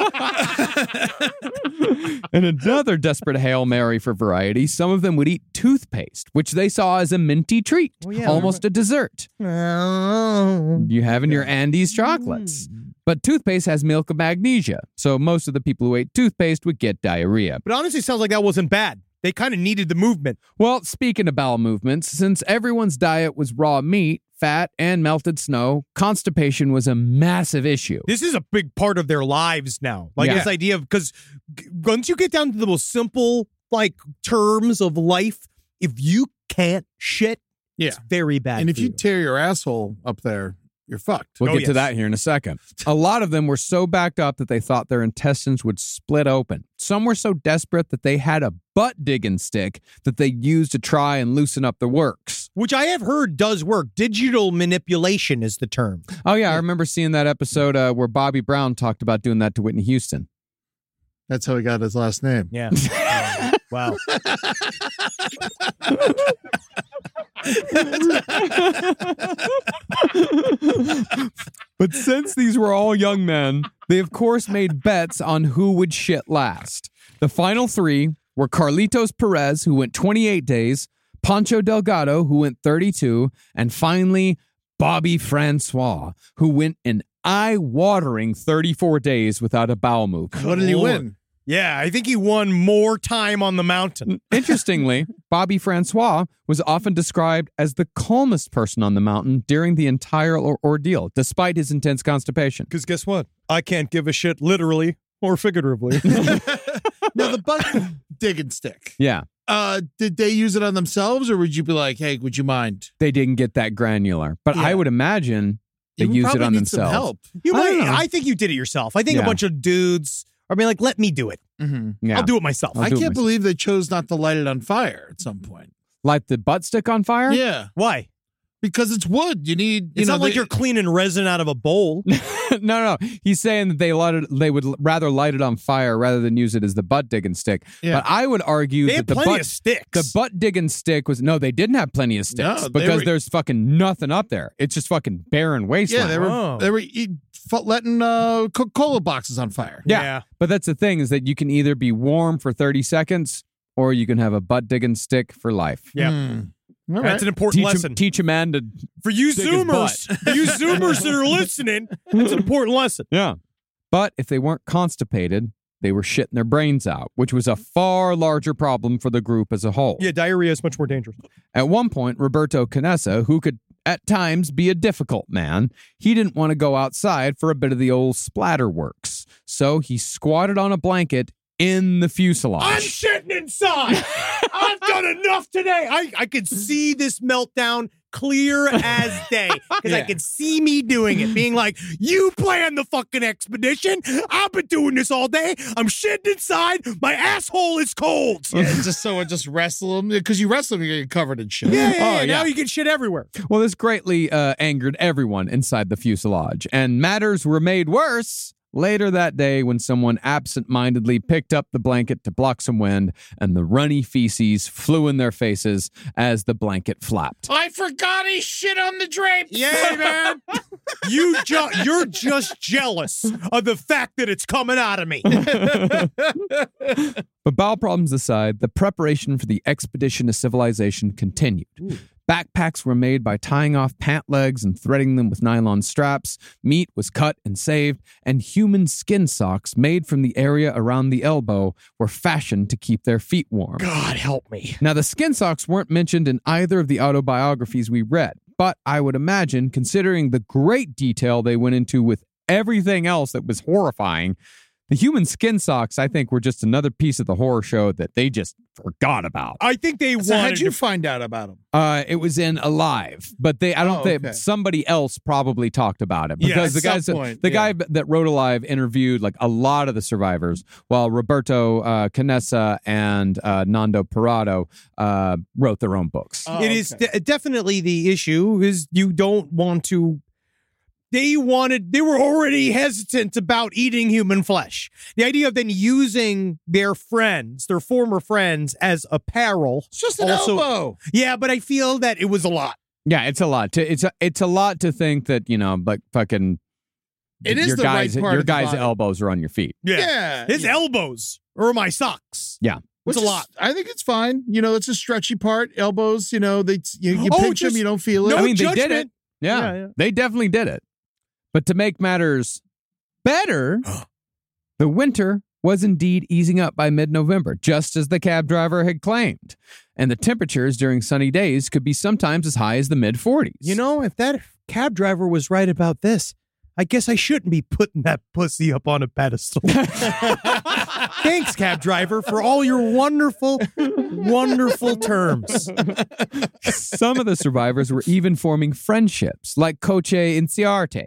And another desperate Hail Mary for variety, some of them would eat toothpaste, which they saw as a minty treat, almost a dessert. You have in your Andes chocolates. But toothpaste has milk of magnesia, so most of the people who ate toothpaste would get diarrhea. but honestly, it sounds like that wasn't bad. They kind of needed the movement. Well, speaking of bowel movements, since everyone's diet was raw meat, fat, and melted snow, constipation was a massive issue. This is a big part of their lives now. Like Yeah. this idea of, because once you get down to the most simple, like, terms of life, if you can't shit, it's very bad. And if for you tear your asshole up there, you're fucked. We'll Oh, get to yes. that here in a second. A lot of them were so backed up that they thought their intestines would split open. Some were so desperate that they had a butt digging stick that they used to try and loosen up the works. Which I have heard does work. Digital manipulation is the term. Oh, yeah. I remember seeing that episode where Bobby Brown talked about doing that to Whitney Houston. That's how he got his last name. Yeah. Wow. But since these were all young men, they of course made bets on who would shit last. The final three were Carlitos Perez, who went 28 days, Pancho Delgado, who went 32, and finally Bobby Francois, who went an eye-watering 34 days without a bowel movement. What did he win? Yeah, I think he won more time on the mountain. Interestingly, Bobby Francois was often described as the calmest person on the mountain during the entire ordeal, despite his intense constipation. Because guess what? I can't give a shit literally or figuratively. Now, the butt digging stick. Yeah, Did they use it on themselves, or would you be like, hey, would you mind? they didn't get that granular, but I Yeah. would imagine they You would used it probably on need some themselves. help. You I don't might. know. I think you did it yourself. I think Yeah. a bunch of dudes are being like, let me do it. Mm-hmm. Yeah. I'll do it myself. I'll I do it can't myself. believe they chose not to light it on fire at some point. Light the butt stick on fire? Yeah, Why? because it's wood. You need. It's not like you're cleaning resin out of a bowl. no. He's saying that they would rather light it on fire rather than use it as the butt digging stick. Yeah. But I would argue They that had the plenty butt of sticks. the butt digging stick was no, they didn't have plenty of sticks No, they because were- there's fucking nothing up there. It's just fucking barren wasteland. Yeah, they were. Oh. They were letting Coca-Cola boxes on fire. Yeah. But that's the thing is that you can either be warm for 30 seconds or you can have a butt digging stick for life. Yeah. All right. That's an important Teach, lesson. teach a man to For you Dig his Zoomers, for you Zoomers that are listening, that's an important lesson. Yeah. But if they weren't constipated, they were shitting their brains out, which was a far larger problem for the group as a whole. Yeah, diarrhea is much more dangerous. At one point, Roberto Canessa, who could at times be a difficult man, he didn't want to go outside for a bit of the old splatter works. So he squatted on a blanket in the fuselage. I'm shitting inside. I've done enough today. I could see this meltdown clear as day because I Yeah. could see me doing it, being like, you planned the fucking expedition. I've been doing this all day. I'm shitting inside. My asshole is cold. Yeah, just someone just wrestle them because you wrestle them, you get covered in shit. Yeah, now you get shit everywhere. Well, this greatly angered everyone inside the fuselage, and matters were made worse later that day when someone absent-mindedly picked up the blanket to block some wind, and the runny feces flew in their faces as the blanket flapped. I forgot he shit on the drapes. Yeah, man. You're just jealous of the fact that it's coming out of me. But bowel problems aside, the preparation for the expedition to civilization continued. Backpacks were made by tying off pant legs and threading them with nylon straps. Meat was cut and saved, and human skin socks made from the area around the elbow were fashioned to keep their feet warm. God help me. Now, the skin socks weren't mentioned in either of the autobiographies we read, but I would imagine, considering the great detail they went into with everything else that was horrifying, the human skin socks, I think, were just another piece of the horror show that they just forgot about. I think they So wanted how'd you to find out about him? It was in Alive, but I don't think okay. somebody else probably talked about it Yeah, because at some point, the yeah. guy that wrote Alive interviewed like a lot of the survivors, while Roberto Canessa and Nando Parado wrote their own books. Oh, It is okay. definitely the issue is you don't want to. They were already hesitant about eating human flesh. The idea of then using their former friends as apparel. It's just an also- elbow. Yeah, but I feel that it was a lot. Yeah, it's a lot. It's a lot to think that like fucking. It is your the right guys. part Your of the guys' body. elbows are on your feet. Yeah. His yeah. elbows are my socks. Yeah. Which It's a is- lot. I think it's fine. It's a stretchy part. Elbows, you you Oh, pinch just them, you don't feel it. no I mean, they did judgment. it. Yeah, Yeah, yeah. they definitely did it. But to make matters better, the winter was indeed easing up by mid-November, just as the cab driver had claimed. And the temperatures during sunny days could be sometimes as high as the mid-40s. You know, if that cab driver was right about this, I guess I shouldn't be putting that pussy up on a pedestal. Thanks, cab driver, for all your wonderful, wonderful terms. Some of the survivors were even forming friendships, like Coche Inciarte.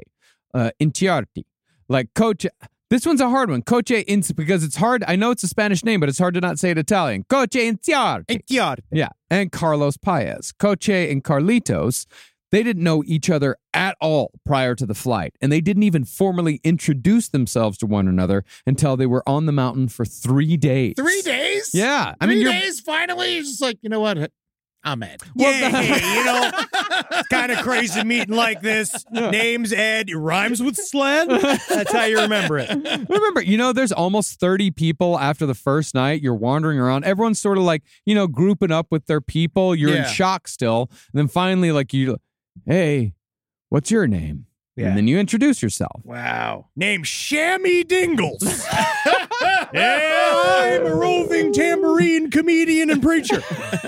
Like Coche... This one's a hard one. Coche Inciarte, because it's hard. I know it's a Spanish name, but it's hard to not say it Italian. Coche Inciarte. Yeah, and Carlos Paez. Coche and Carlitos, they didn't know each other at all prior to the flight, and they didn't even formally introduce themselves to one another until they were on the mountain for 3 days. 3 days? Yeah. Three days, finally? You're just like, you know what? I'm Ed. Yeah, hey, you know, it's kind of crazy meeting like this. Name's Ed. It rhymes with sled. That's how you remember it. Remember, you know, there's almost 30 people after the first night. You're wandering around. Everyone's sort of like, you know, grouping up with their people. You're in shock still. And then finally, like, hey, what's your name? Yeah. And then you introduce yourself. Wow. Name's Shammy Dingles. Yeah, I'm a roving tambourine comedian and preacher.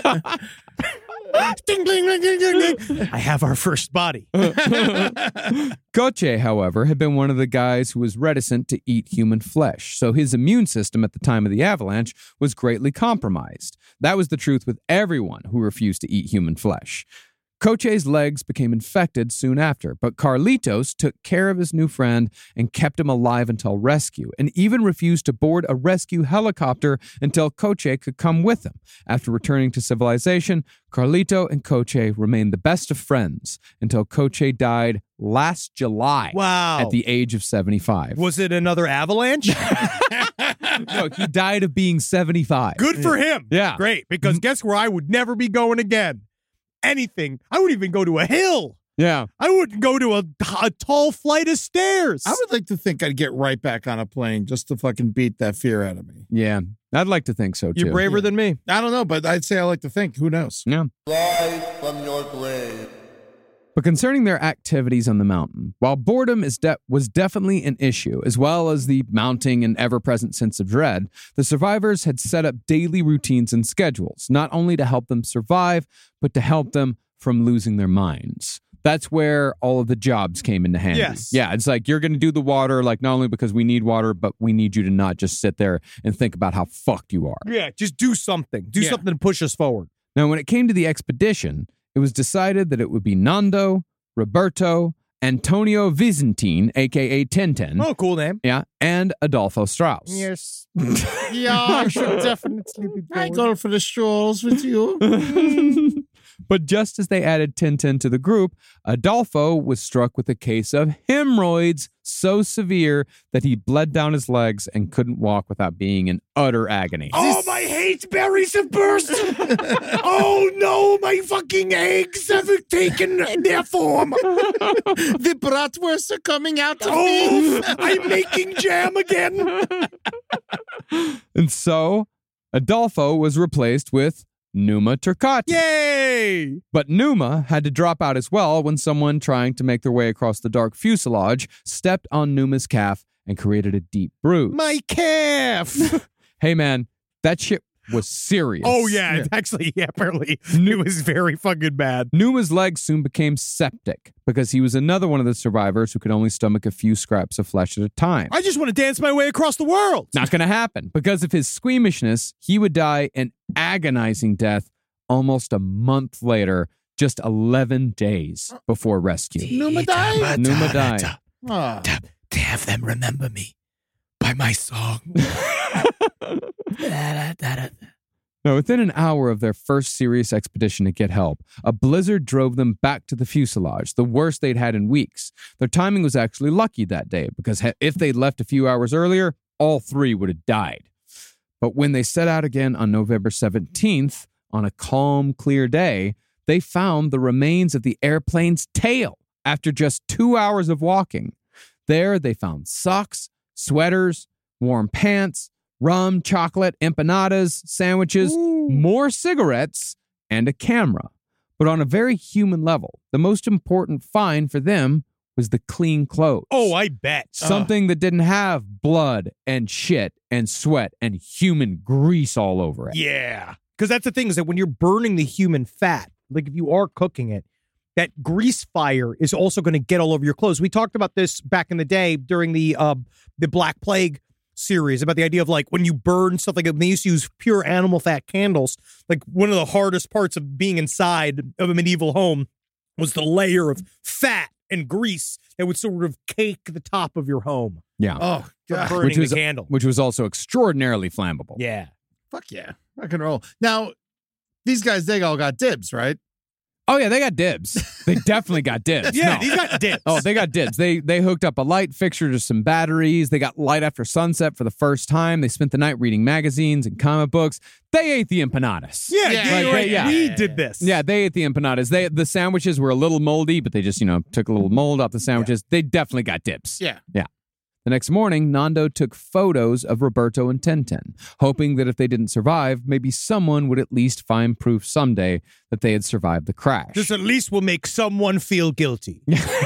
Ding, ding, ding, ding, ding, ding. I have our first body. Coche, however, had been one of the guys who was reticent to eat human flesh, so his immune system at the time of the avalanche was greatly compromised. That was the truth with everyone who refused to eat human flesh. Coche's legs became infected soon after, but Carlitos took care of his new friend and kept him alive until rescue, and even refused to board a rescue helicopter until Coche could come with him. After returning to civilization, Carlito and Coche remained the best of friends until Coche died last July. Wow. At the age of 75. Was it another avalanche? No, he died of being 75. Good for him. Yeah. Great, because guess where I would never be going again? Anything. I wouldn't even go to a hill. Yeah. I wouldn't go to a tall flight of stairs. I would like to think I'd get right back on a plane just to fucking beat that fear out of me. Yeah, I'd like to think so, too. You're braver than me. I don't know, but I'd say I like to think. Who knows? Yeah. Rise from your grave. But concerning their activities on the mountain, while boredom was definitely an issue, as well as the mounting and ever-present sense of dread, the survivors had set up daily routines and schedules, not only to help them survive, but to help them from losing their minds. That's where all of the jobs came into handy. Yes. Yeah, it's like you're going to do the water, like not only because we need water, but we need you to not just sit there and think about how fucked you are. Yeah, just do something. Do something to push us forward. Now, when it came to the expedition, it was decided that it would be Nando, Roberto, Antonio Vicentin, a.k.a. Tintin. Oh, cool name. Yeah, and Adolfo Strauss. Yes. Yeah, I should definitely be I going. go for the strolls with you. But just as they added Tintin to the group, Adolfo was struck with a case of hemorrhoids so severe that he bled down his legs and couldn't walk without being in utter agony. Oh, my hate berries have burst! Oh no, my fucking eggs have taken their form! The bratwursts are coming out of Oh, me. I'm making jam again! And so, Adolfo was replaced with Numa Turcati. Yay! But Numa had to drop out as well when someone trying to make their way across the dark fuselage stepped on Numa's calf and created a deep bruise. My calf! Hey man, that shit was serious. Oh, yeah. Actually, yeah, apparently it was very fucking bad. Numa's legs soon became septic because he was another one of the survivors who could only stomach a few scraps of flesh at a time. I just want to dance my way across the world. Not going to happen. Because of his squeamishness, he would die an agonizing death almost a month later, just 11 days before rescue. Numa died? Numa died. Ah. To have them remember me by my song. Now, within an hour of their first serious expedition to get help, a blizzard drove them back to the fuselage, the worst they'd had in weeks. Their timing was actually lucky that day, because if they'd left a few hours earlier, all three would have died. But when they set out again on November 17th, on a calm, clear day, they found the remains of the airplane's tail after just 2 hours of walking. There, they found socks, sweaters, warm pants, rum, chocolate, empanadas, sandwiches, more cigarettes, and a camera. But on a very human level, the most important find for them was the clean clothes. Oh, I bet. Something that didn't have blood and shit and sweat and human grease all over it. Yeah. Because that's the thing, is that when you're burning the human fat, like if you are cooking it, that grease fire is also going to get all over your clothes. We talked about this back in the day during the Black Plague series, about the idea of like when you burn stuff, like they used to use pure animal fat candles. Like one of the hardest parts of being inside of a medieval home was the layer of fat and grease that would sort of cake the top of your home. Yeah. Oh, God. Burning the candle. Which was also extraordinarily flammable. Yeah. Fuck yeah. Rock and roll. Now, these guys, they all got dibs, right? Oh, yeah, they got dibs. They definitely got dibs. Yeah, No. these got dibs. Oh, they got dibs. They hooked up a light fixture to some batteries. They got light after sunset for the first time. They spent the night reading magazines and comic books. They ate the empanadas. Yeah, Yeah, you're right. yeah. We did this. Yeah, they ate the empanadas. The sandwiches were a little moldy, but they just, took a little mold off the sandwiches. They definitely got dibs. Yeah. Yeah. The next morning, Nando took photos of Roberto and Tintin, hoping that if they didn't survive, maybe someone would at least find proof someday that they had survived the crash. This at least will make someone feel guilty.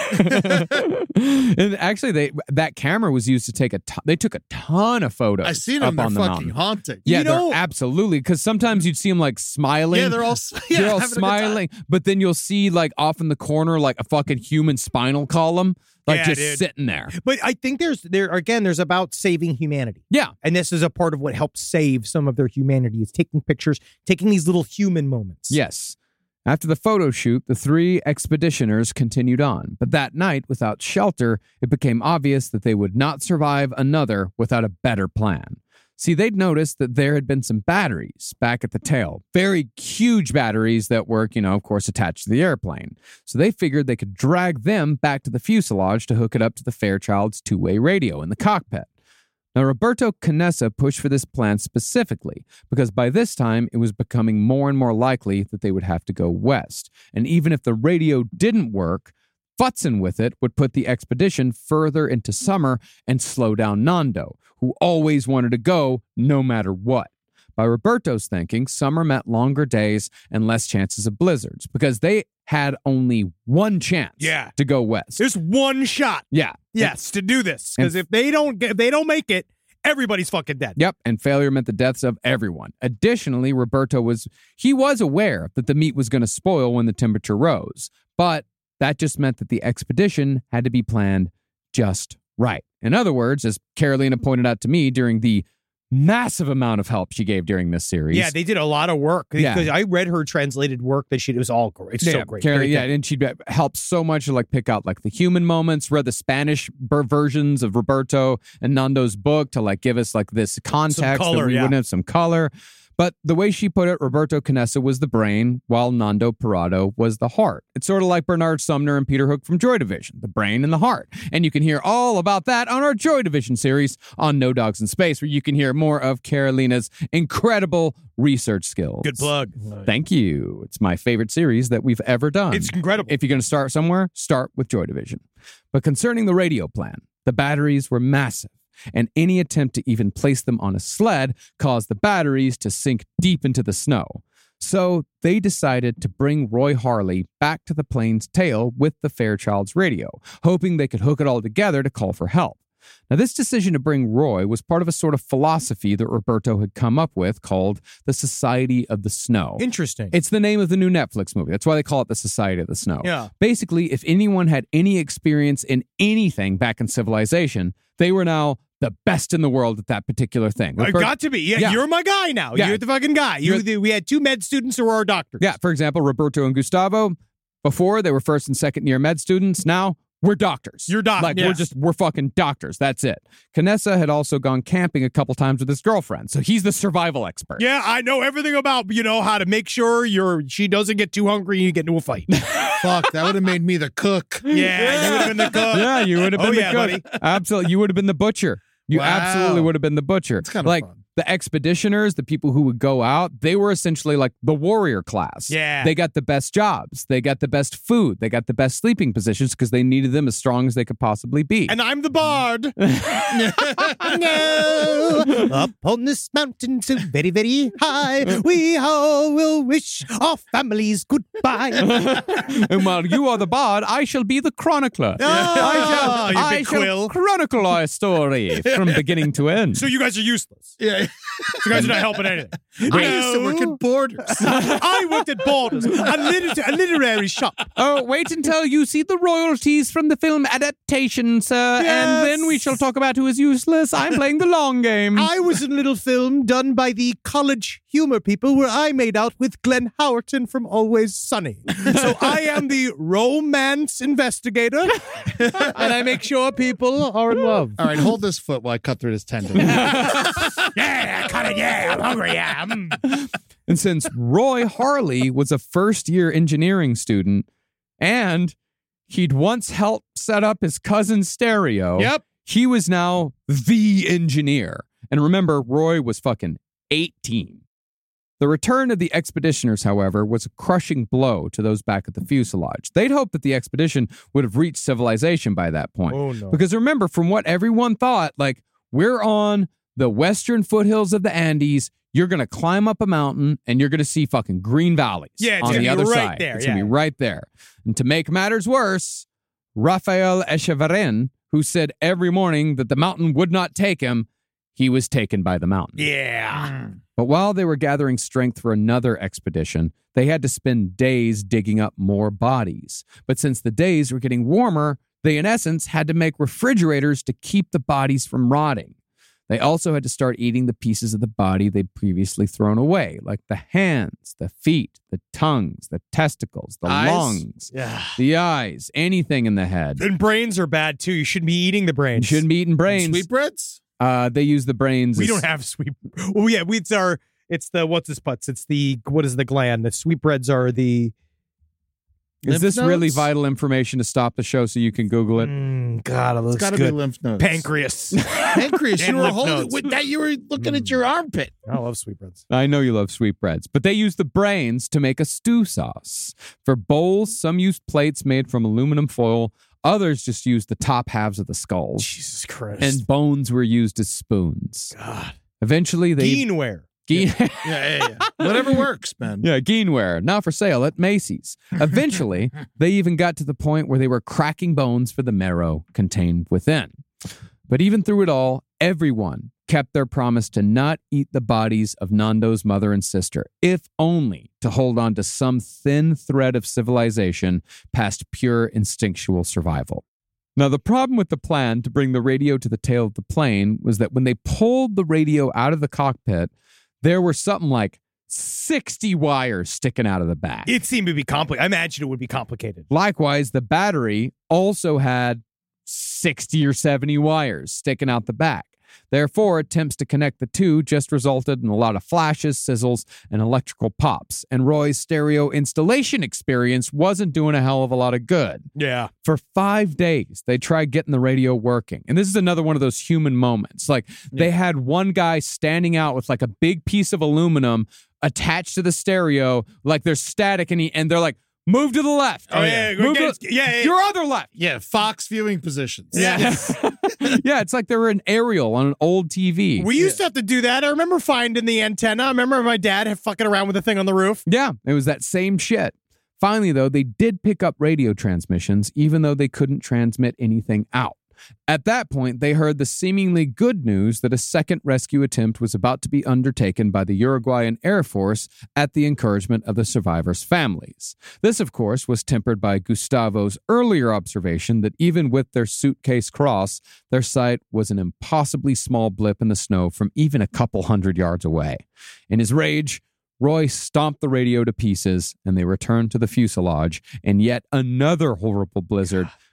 And actually, that camera was used to take they took a ton of photos. I seen up them. They're on the fucking mountain. haunting. Yeah, You know- they're absolutely, because sometimes you'd see them like smiling. Yeah, they're all They're all having a good time. smiling, but then you'll see like off in the corner like a fucking human spinal column, like Yeah, just dude. sitting there. But I think there's about saving humanity. Yeah. And this is a part of what helps save some of their humanity, is taking pictures, taking these little human moments. Yes. After the photo shoot, the three expeditioners continued on. But that night, without shelter, it became obvious that they would not survive another without a better plan. See, they'd noticed that there had been some batteries back at the tail. Very huge batteries that were, of course, attached to the airplane. So they figured they could drag them back to the fuselage to hook it up to the Fairchild's two-way radio in the cockpit. Now, Roberto Canessa pushed for this plan specifically because by this time it was becoming more and more likely that they would have to go west. And even if the radio didn't work, futzing with it would put the expedition further into summer and slow down Nando, who always wanted to go no matter what. By Roberto's thinking, summer meant longer days and less chances of blizzards because they had only one chance to go west. There's one shot. Yeah. Yes, to do this. Because if they don't make it, everybody's fucking dead. Yep, and failure meant the deaths of everyone. Additionally, Roberto was aware that the meat was going to spoil when the temperature rose, but that just meant that the expedition had to be planned just right. In other words, as Carolina pointed out to me during the massive amount of help she gave during this series. Yeah, they did a lot of work. Yeah. Because I read her translated work that it was all great. It's so great. Carolina, Very yeah, good. and she'd help so much to pick out the human moments, read the Spanish versions of Roberto and Nando's book to give us this context color, that we yeah. wouldn't have some color. But the way she put it, Roberto Canessa was the brain, while Nando Parado was the heart. It's sort of like Bernard Sumner and Peter Hook from Joy Division, the brain and the heart. And you can hear all about that on our Joy Division series on No Dogs in Space, where you can hear more of Carolina's incredible research skills. Good plug. Thank you. It's my favorite series that we've ever done. It's incredible. If you're going to start somewhere, start with Joy Division. But concerning the radio plan, the batteries were massive, and any attempt to even place them on a sled caused the batteries to sink deep into the snow. So they decided to bring Roy Harley back to the plane's tail with the Fairchild's radio, hoping they could hook it all together to call for help. Now, this decision to bring Roy was part of a sort of philosophy that Roberto had come up with called the Society of the Snow. Interesting. It's the name of the new Netflix movie. That's why they call it the Society of the Snow. Yeah. Basically, if anyone had any experience in anything back in civilization, they were now the best in the world at that particular thing. I got to be. Yeah, you're my guy now. Yeah. You're the fucking guy. We had two med students who were our doctors. Yeah, for example, Roberto and Gustavo, before they were first and second year med students, now we're doctors. You're doctors. We're fucking doctors. That's it. Canessa had also gone camping a couple times with his girlfriend, so he's the survival expert. Yeah, I know everything about, how to make sure she doesn't get too hungry and you get into a fight. Fuck, that would have made me the cook. Yeah, you would have been the cook. Yeah, you would have been Oh, the yeah, cook. buddy. Absolutely. You would have been the butcher. You Wow. absolutely would have been the butcher. It's kind of fun. The expeditioners, the people who would go out, they were essentially like the warrior class. Yeah. They got the best jobs. They got the best food. They got the best sleeping positions because they needed them as strong as they could possibly be. And I'm the bard. No. Up on this mountain so very, very high, we all will wish our families goodbye. And while you are the bard, I shall be the chronicler. I shall chronicle our story from beginning to end. So you guys are useless. Yeah. You guys are not helping anything. I used to work at Borders. I worked at Borders, a literary shop. Oh, wait until you see the royalties from the film adaptation, sir, and then we shall talk about who is useless. I'm playing the long game. I was in a little film done by the college humor people where I made out with Glenn Howerton from Always Sunny. So I am the romance investigator, and I make sure people are in love. All right, hold this foot while I cut through this tendon. Yeah, cut it. Yeah, I'm hungry. Yeah. And since Roy Harley was a first-year engineering student, and he'd once helped set up his cousin's stereo, he was now the engineer. And remember, Roy was fucking 18. The return of the expeditioners, however, was a crushing blow to those back at the fuselage. They'd hoped that the expedition would have reached civilization by that point. Oh, no. Because remember, from what everyone thought, like, we're on the western foothills of the Andes. You're going to climb up a mountain and you're going to see fucking green valleys on the other side. There, it's going to be right there. And to make matters worse, Rafael Echeverren, who said every morning that the mountain would not take him, he was taken by the mountain. Yeah. But while they were gathering strength for another expedition, they had to spend days digging up more bodies. But since the days were getting warmer, they in essence had to make refrigerators to keep the bodies from rotting. They also had to start eating the pieces of the body they'd previously thrown away, like the hands, the feet, the tongues, the testicles, the lungs, the eyes, anything in the head. And brains are bad, too. You shouldn't be eating the brains. You shouldn't be eating brains. Sweetbreads? They use the brains. We don't have sweet. Oh, yeah. It's the, what's this putz? It's the, what is the gland? The sweetbreads are the... Is this really vital information to stop the show so you can Google it? God, it looks It's got to good. be lymph nodes. Pancreas. Pancreas. You were lymph holding nodes. with that. You were looking at your armpit. I love sweetbreads. I know you love sweetbreads, but they use the brains to make a stew sauce. For bowls, some used plates made from aluminum foil. Others just used the top halves of the skulls. Jesus Christ. And bones were used as spoons. God. Eventually, they... Beanware. Yeah. Whatever works, man. Yeah, Geenware, now for sale at Macy's. Eventually, they even got to the point where they were cracking bones for the marrow contained within. But even through it all, everyone kept their promise to not eat the bodies of Nando's mother and sister, if only to hold on to some thin thread of civilization past pure instinctual survival. Now, the problem with the plan to bring the radio to the tail of the plane was that when they pulled the radio out of the cockpit, there were something like 60 wires sticking out of the back. It seemed to be complicated. I imagine it would be complicated. Likewise, the battery also had 60 or 70 wires sticking out the back. Therefore, attempts to connect the two just resulted in a lot of flashes, sizzles, and electrical pops. And Roy's stereo installation experience wasn't doing a hell of a lot of good. Yeah. For 5 days, they tried getting the radio working. And this is another one of those human moments. Like, they had one guy standing out with like a big piece of aluminum attached to the stereo, like there's static, and they're like, move to the left. Oh, yeah. Move to your other left. Yeah, Fox viewing positions. Yeah. Yeah, it's like they were an aerial on an old TV. We used to have to do that. I remember finding the antenna. I remember my dad had fucking around with the thing on the roof. Yeah, it was that same shit. Finally, though, they did pick up radio transmissions, even though they couldn't transmit anything out. At that point, they heard the seemingly good news that a second rescue attempt was about to be undertaken by the Uruguayan Air Force at the encouragement of the survivors' families. This, of course, was tempered by Gustavo's earlier observation that even with their suitcase cross, their sight was an impossibly small blip in the snow from even a couple hundred yards away. In his rage, Roy stomped the radio to pieces, and they returned to the fuselage, and yet another horrible blizzard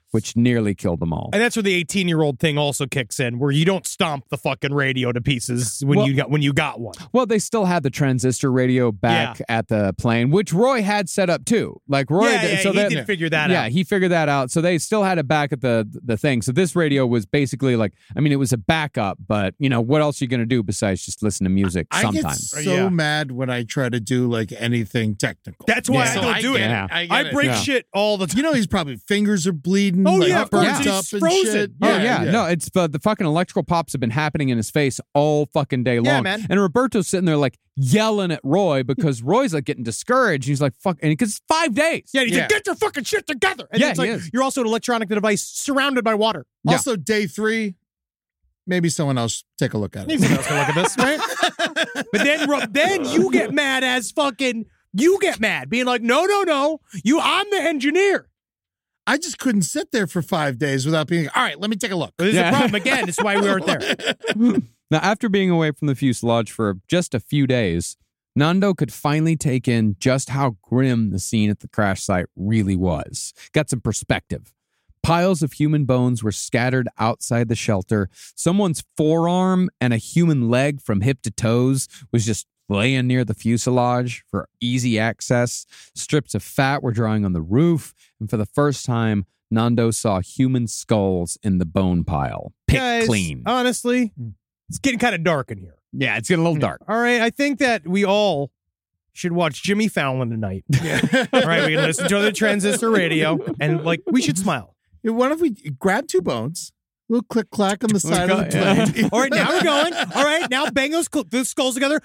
which nearly killed them all. And that's where the 18-year-old thing also kicks in, where you don't stomp the fucking radio to pieces when you got one. Well, they still had the transistor radio back at the plane, which Roy had set up too. Like Roy, he did figure that out. Yeah, he figured that out. So they still had it back at the thing. So this radio was basically like, I mean, it was a backup, but what else are you going to do besides just listen to music sometimes? I get so mad when I try to do like anything technical. That's why I don't do it. I break shit all the time. He's probably fingers are bleeding. Oh, like, yeah, of course. burnt He's up and frozen. shit. No, it's the fucking electrical pops have been happening in his face all fucking day long. Yeah, man. And Roberto's sitting there like yelling at Roy because Roy's like getting discouraged. He's like, fuck, and because it's 5 days. Yeah, he's like, get your fucking shit together. And it's like, you're also an electronic device surrounded by water. Also, day 3, maybe someone else take a look at it. Maybe someone else can look at this, right? But then you get mad as fucking, being like, no, I'm the engineer. I just couldn't sit there for 5 days without being, all right, let me take a look. This is a problem again. This is why we weren't there. Now, after being away from the fuselage for just a few days, Nando could finally take in just how grim the scene at the crash site really was. Got some perspective. Piles of human bones were scattered outside the shelter. Someone's forearm and a human leg from hip to toes was just laying near the fuselage for easy access. Strips of fat were drying on the roof. And for the first time, Nando saw human skulls in the bone pile. Picked clean. Honestly, it's getting kind of dark in here. Yeah, it's getting a little dark. All right, I think that we all should watch Jimmy Fallon tonight. All right, we can listen to the transistor radio, and we should smile. What if we grab 2 bones, a little click clack on the side of the plane? All right, now we're going. All right, now bang those skulls together.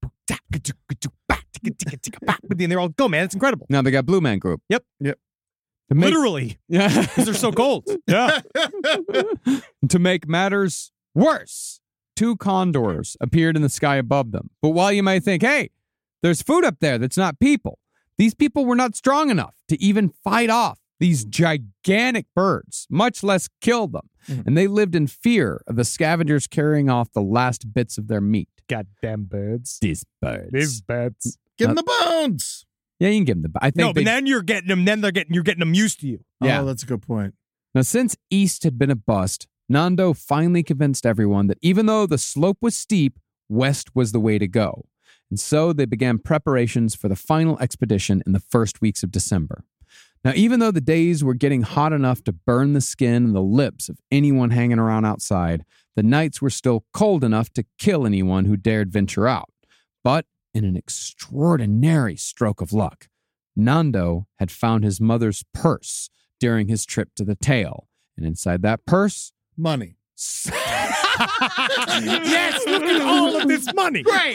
And they're all go, man. It's incredible. Now they got Blue Man Group. Yep. Literally. Yeah. Because they're so cold. Yeah. To make matters worse, 2 condors appeared in the sky above them. But while you might think, hey, there's food up there that's not people, these people were not strong enough to even fight off these gigantic birds, much less kill them. And they lived in fear of the scavengers carrying off the last bits of their meat. Goddamn birds. These birds. These birds. Give them the bones. Yeah, you can give them the. I think. No, but then you're getting them. Then you're getting them used to you. Yeah, oh, that's a good point. Now, since East had been a bust, Nando finally convinced everyone that even though the slope was steep, West was the way to go. And so they began preparations for the final expedition in the first weeks of December. Now, even though the days were getting hot enough to burn the skin and the lips of anyone hanging around outside, the nights were still cold enough to kill anyone who dared venture out. But in an extraordinary stroke of luck, Nando had found his mother's purse during his trip to the tail. And inside that purse, money. Yes, look at all of this money. Great.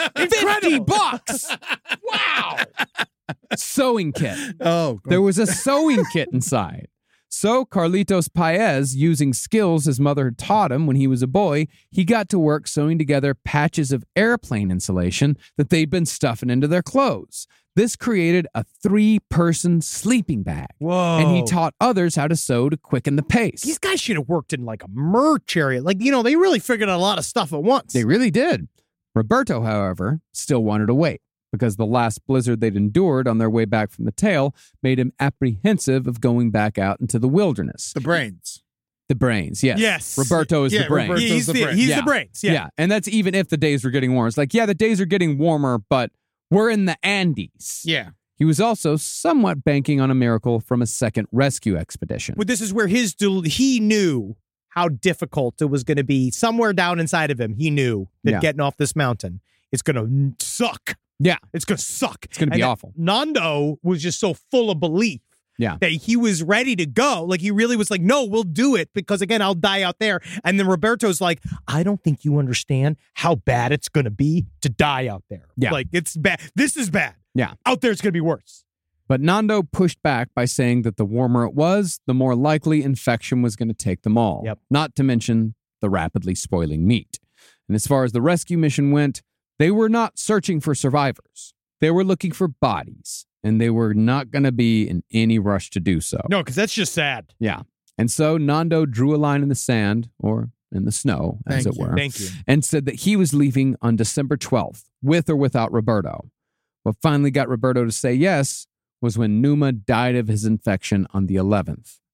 $50. Wow. Sewing kit. Oh, there was a sewing kit inside. So Carlitos Paez, using skills his mother had taught him when he was a boy, he got to work sewing together patches of airplane insulation that they'd been stuffing into their clothes. This created a 3-person sleeping bag. Whoa. And he taught others how to sew to quicken the pace. These guys should have worked in a merch area. They really figured out a lot of stuff at once. They really did. Roberto, however, still wanted to wait, because the last blizzard they'd endured on their way back from the tail made him apprehensive of going back out into the wilderness. The brains. The brains, yes. Yes. Roberto is the brain. He's the brains. Yeah. Yeah, and that's even if the days were getting warmer. It's like, yeah, the days are getting warmer, but we're in the Andes. Yeah. He was also somewhat banking on a miracle from a second rescue expedition. But this is where he knew how difficult it was going to be. Somewhere down inside of him, he knew that getting off this mountain, it's going to suck. Yeah. It's going to suck. It's going to be awful. Nando was just so full of belief that he was ready to go. He really was like, no, we'll do it because, again, I'll die out there. And then Roberto's like, I don't think you understand how bad it's going to be to die out there. Yeah. It's bad. This is bad. Yeah. Out there, it's going to be worse. But Nando pushed back by saying that the warmer it was, the more likely infection was going to take them all. Yep. Not to mention the rapidly spoiling meat. And as far as the rescue mission went, they were not searching for survivors. They were looking for bodies, and they were not going to be in any rush to do so. No, because that's just sad. Yeah. And so Nando drew a line in the sand, or in the snow, as it were. Thank you. And said that he was leaving on December 12th, with or without Roberto. What finally got Roberto to say yes was when Numa died of his infection on the 11th.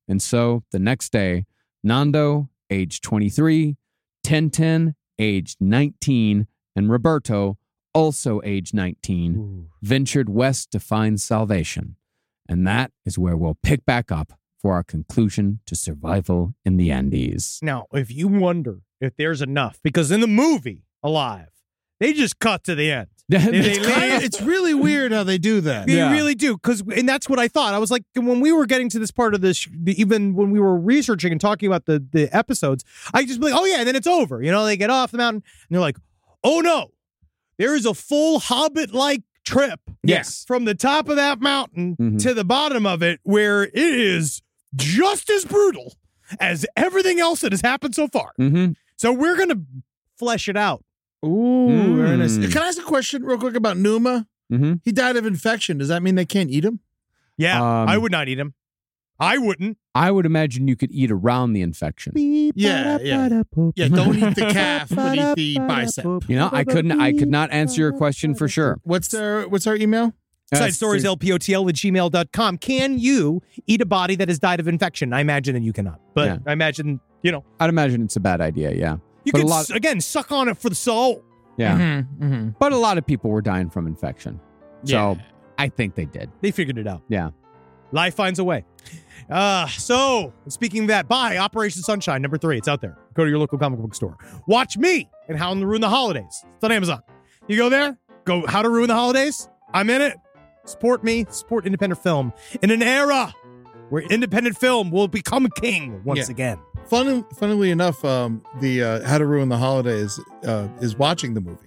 And so the next day, Nando, age 23, Tintin, age 19, and Roberto, also age 19, ventured west to find salvation. And that is where we'll pick back up for our conclusion to survival in the Andes. Now, if you wonder if there's enough, because in the movie Alive, they just cut to the end. It's really weird how they do that. They really do, and that's what I thought. I was like, when we were getting to this part of this, even when we were researching and talking about the episodes, I just be like, oh yeah, and then it's over. You know, they get off the mountain, and they're like, oh no, there is a full Hobbit-like trip. Yes. From the top of that mountain to the bottom of it, where it is just as brutal as everything else that has happened so far. So we're going to flesh it out. Ooh, very nice. Can I ask a question real quick about Numa? He died of infection. Does that mean they can't eat him? Yeah, I would not eat him. I wouldn't. I would imagine you could eat around the infection. Yeah. Yeah, don't eat the calf, but eat the bicep. You know, I could not answer your question for sure. What's our email? Side stories, lpotl@gmail.com. Can you eat a body that has died of infection? I imagine that you cannot. But Yeah. I imagine, I'd imagine it's a bad idea, yeah. you But could, again, suck on it for the soul. Yeah. But a lot of people were dying from infection. So Yeah. I think they did. They figured it out. Yeah. Life finds a way. So, speaking of that, buy Operation Sunshine, number 3. It's out there. Go to your local comic book store. Watch me and How to Ruin the Holidays. It's on Amazon. You go there, go How to Ruin the Holidays. I'm in it. Support me. Support independent film in an era where independent film will become king once again. Funnily enough, the How to Ruin the Holidays is watching the movie.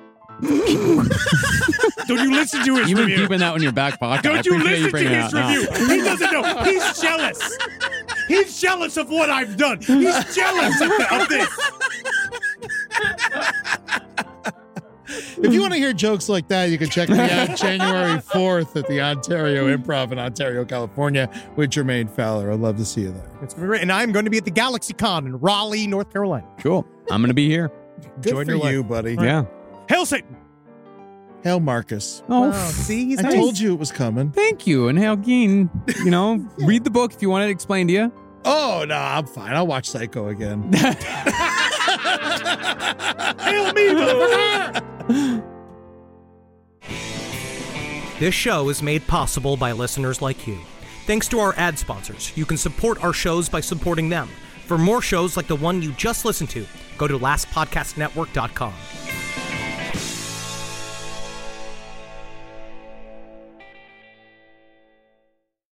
Don't you listen to his You've been review. keeping that in your back pocket. I Don't you appreciate listen to bringing it his out now. review. He doesn't know. He's jealous. He's jealous of what I've done. He's jealous of this. If you want to hear jokes like that, you can check me out January 4th at the Ontario Improv in Ontario, California with Jermaine Fowler. I'd love to see you there. It's great. And I'm going to be at the GalaxyCon in Raleigh, North Carolina. Cool. I'm going to be here. Good Join for your you, life. buddy. Yeah. Hail Satan. Hail Marcus. Oh, See, he's I nice. told you it was coming. thank you. And Hal Geen, read the book if you want it explained to you. Oh, no, I'm fine. I'll watch Psycho again. Hail me, motherfucker. This show is made possible by listeners like you. Thanks to our ad sponsors, you can support our shows by supporting them. For more shows like the one you just listened to, go to lastpodcastnetwork.com.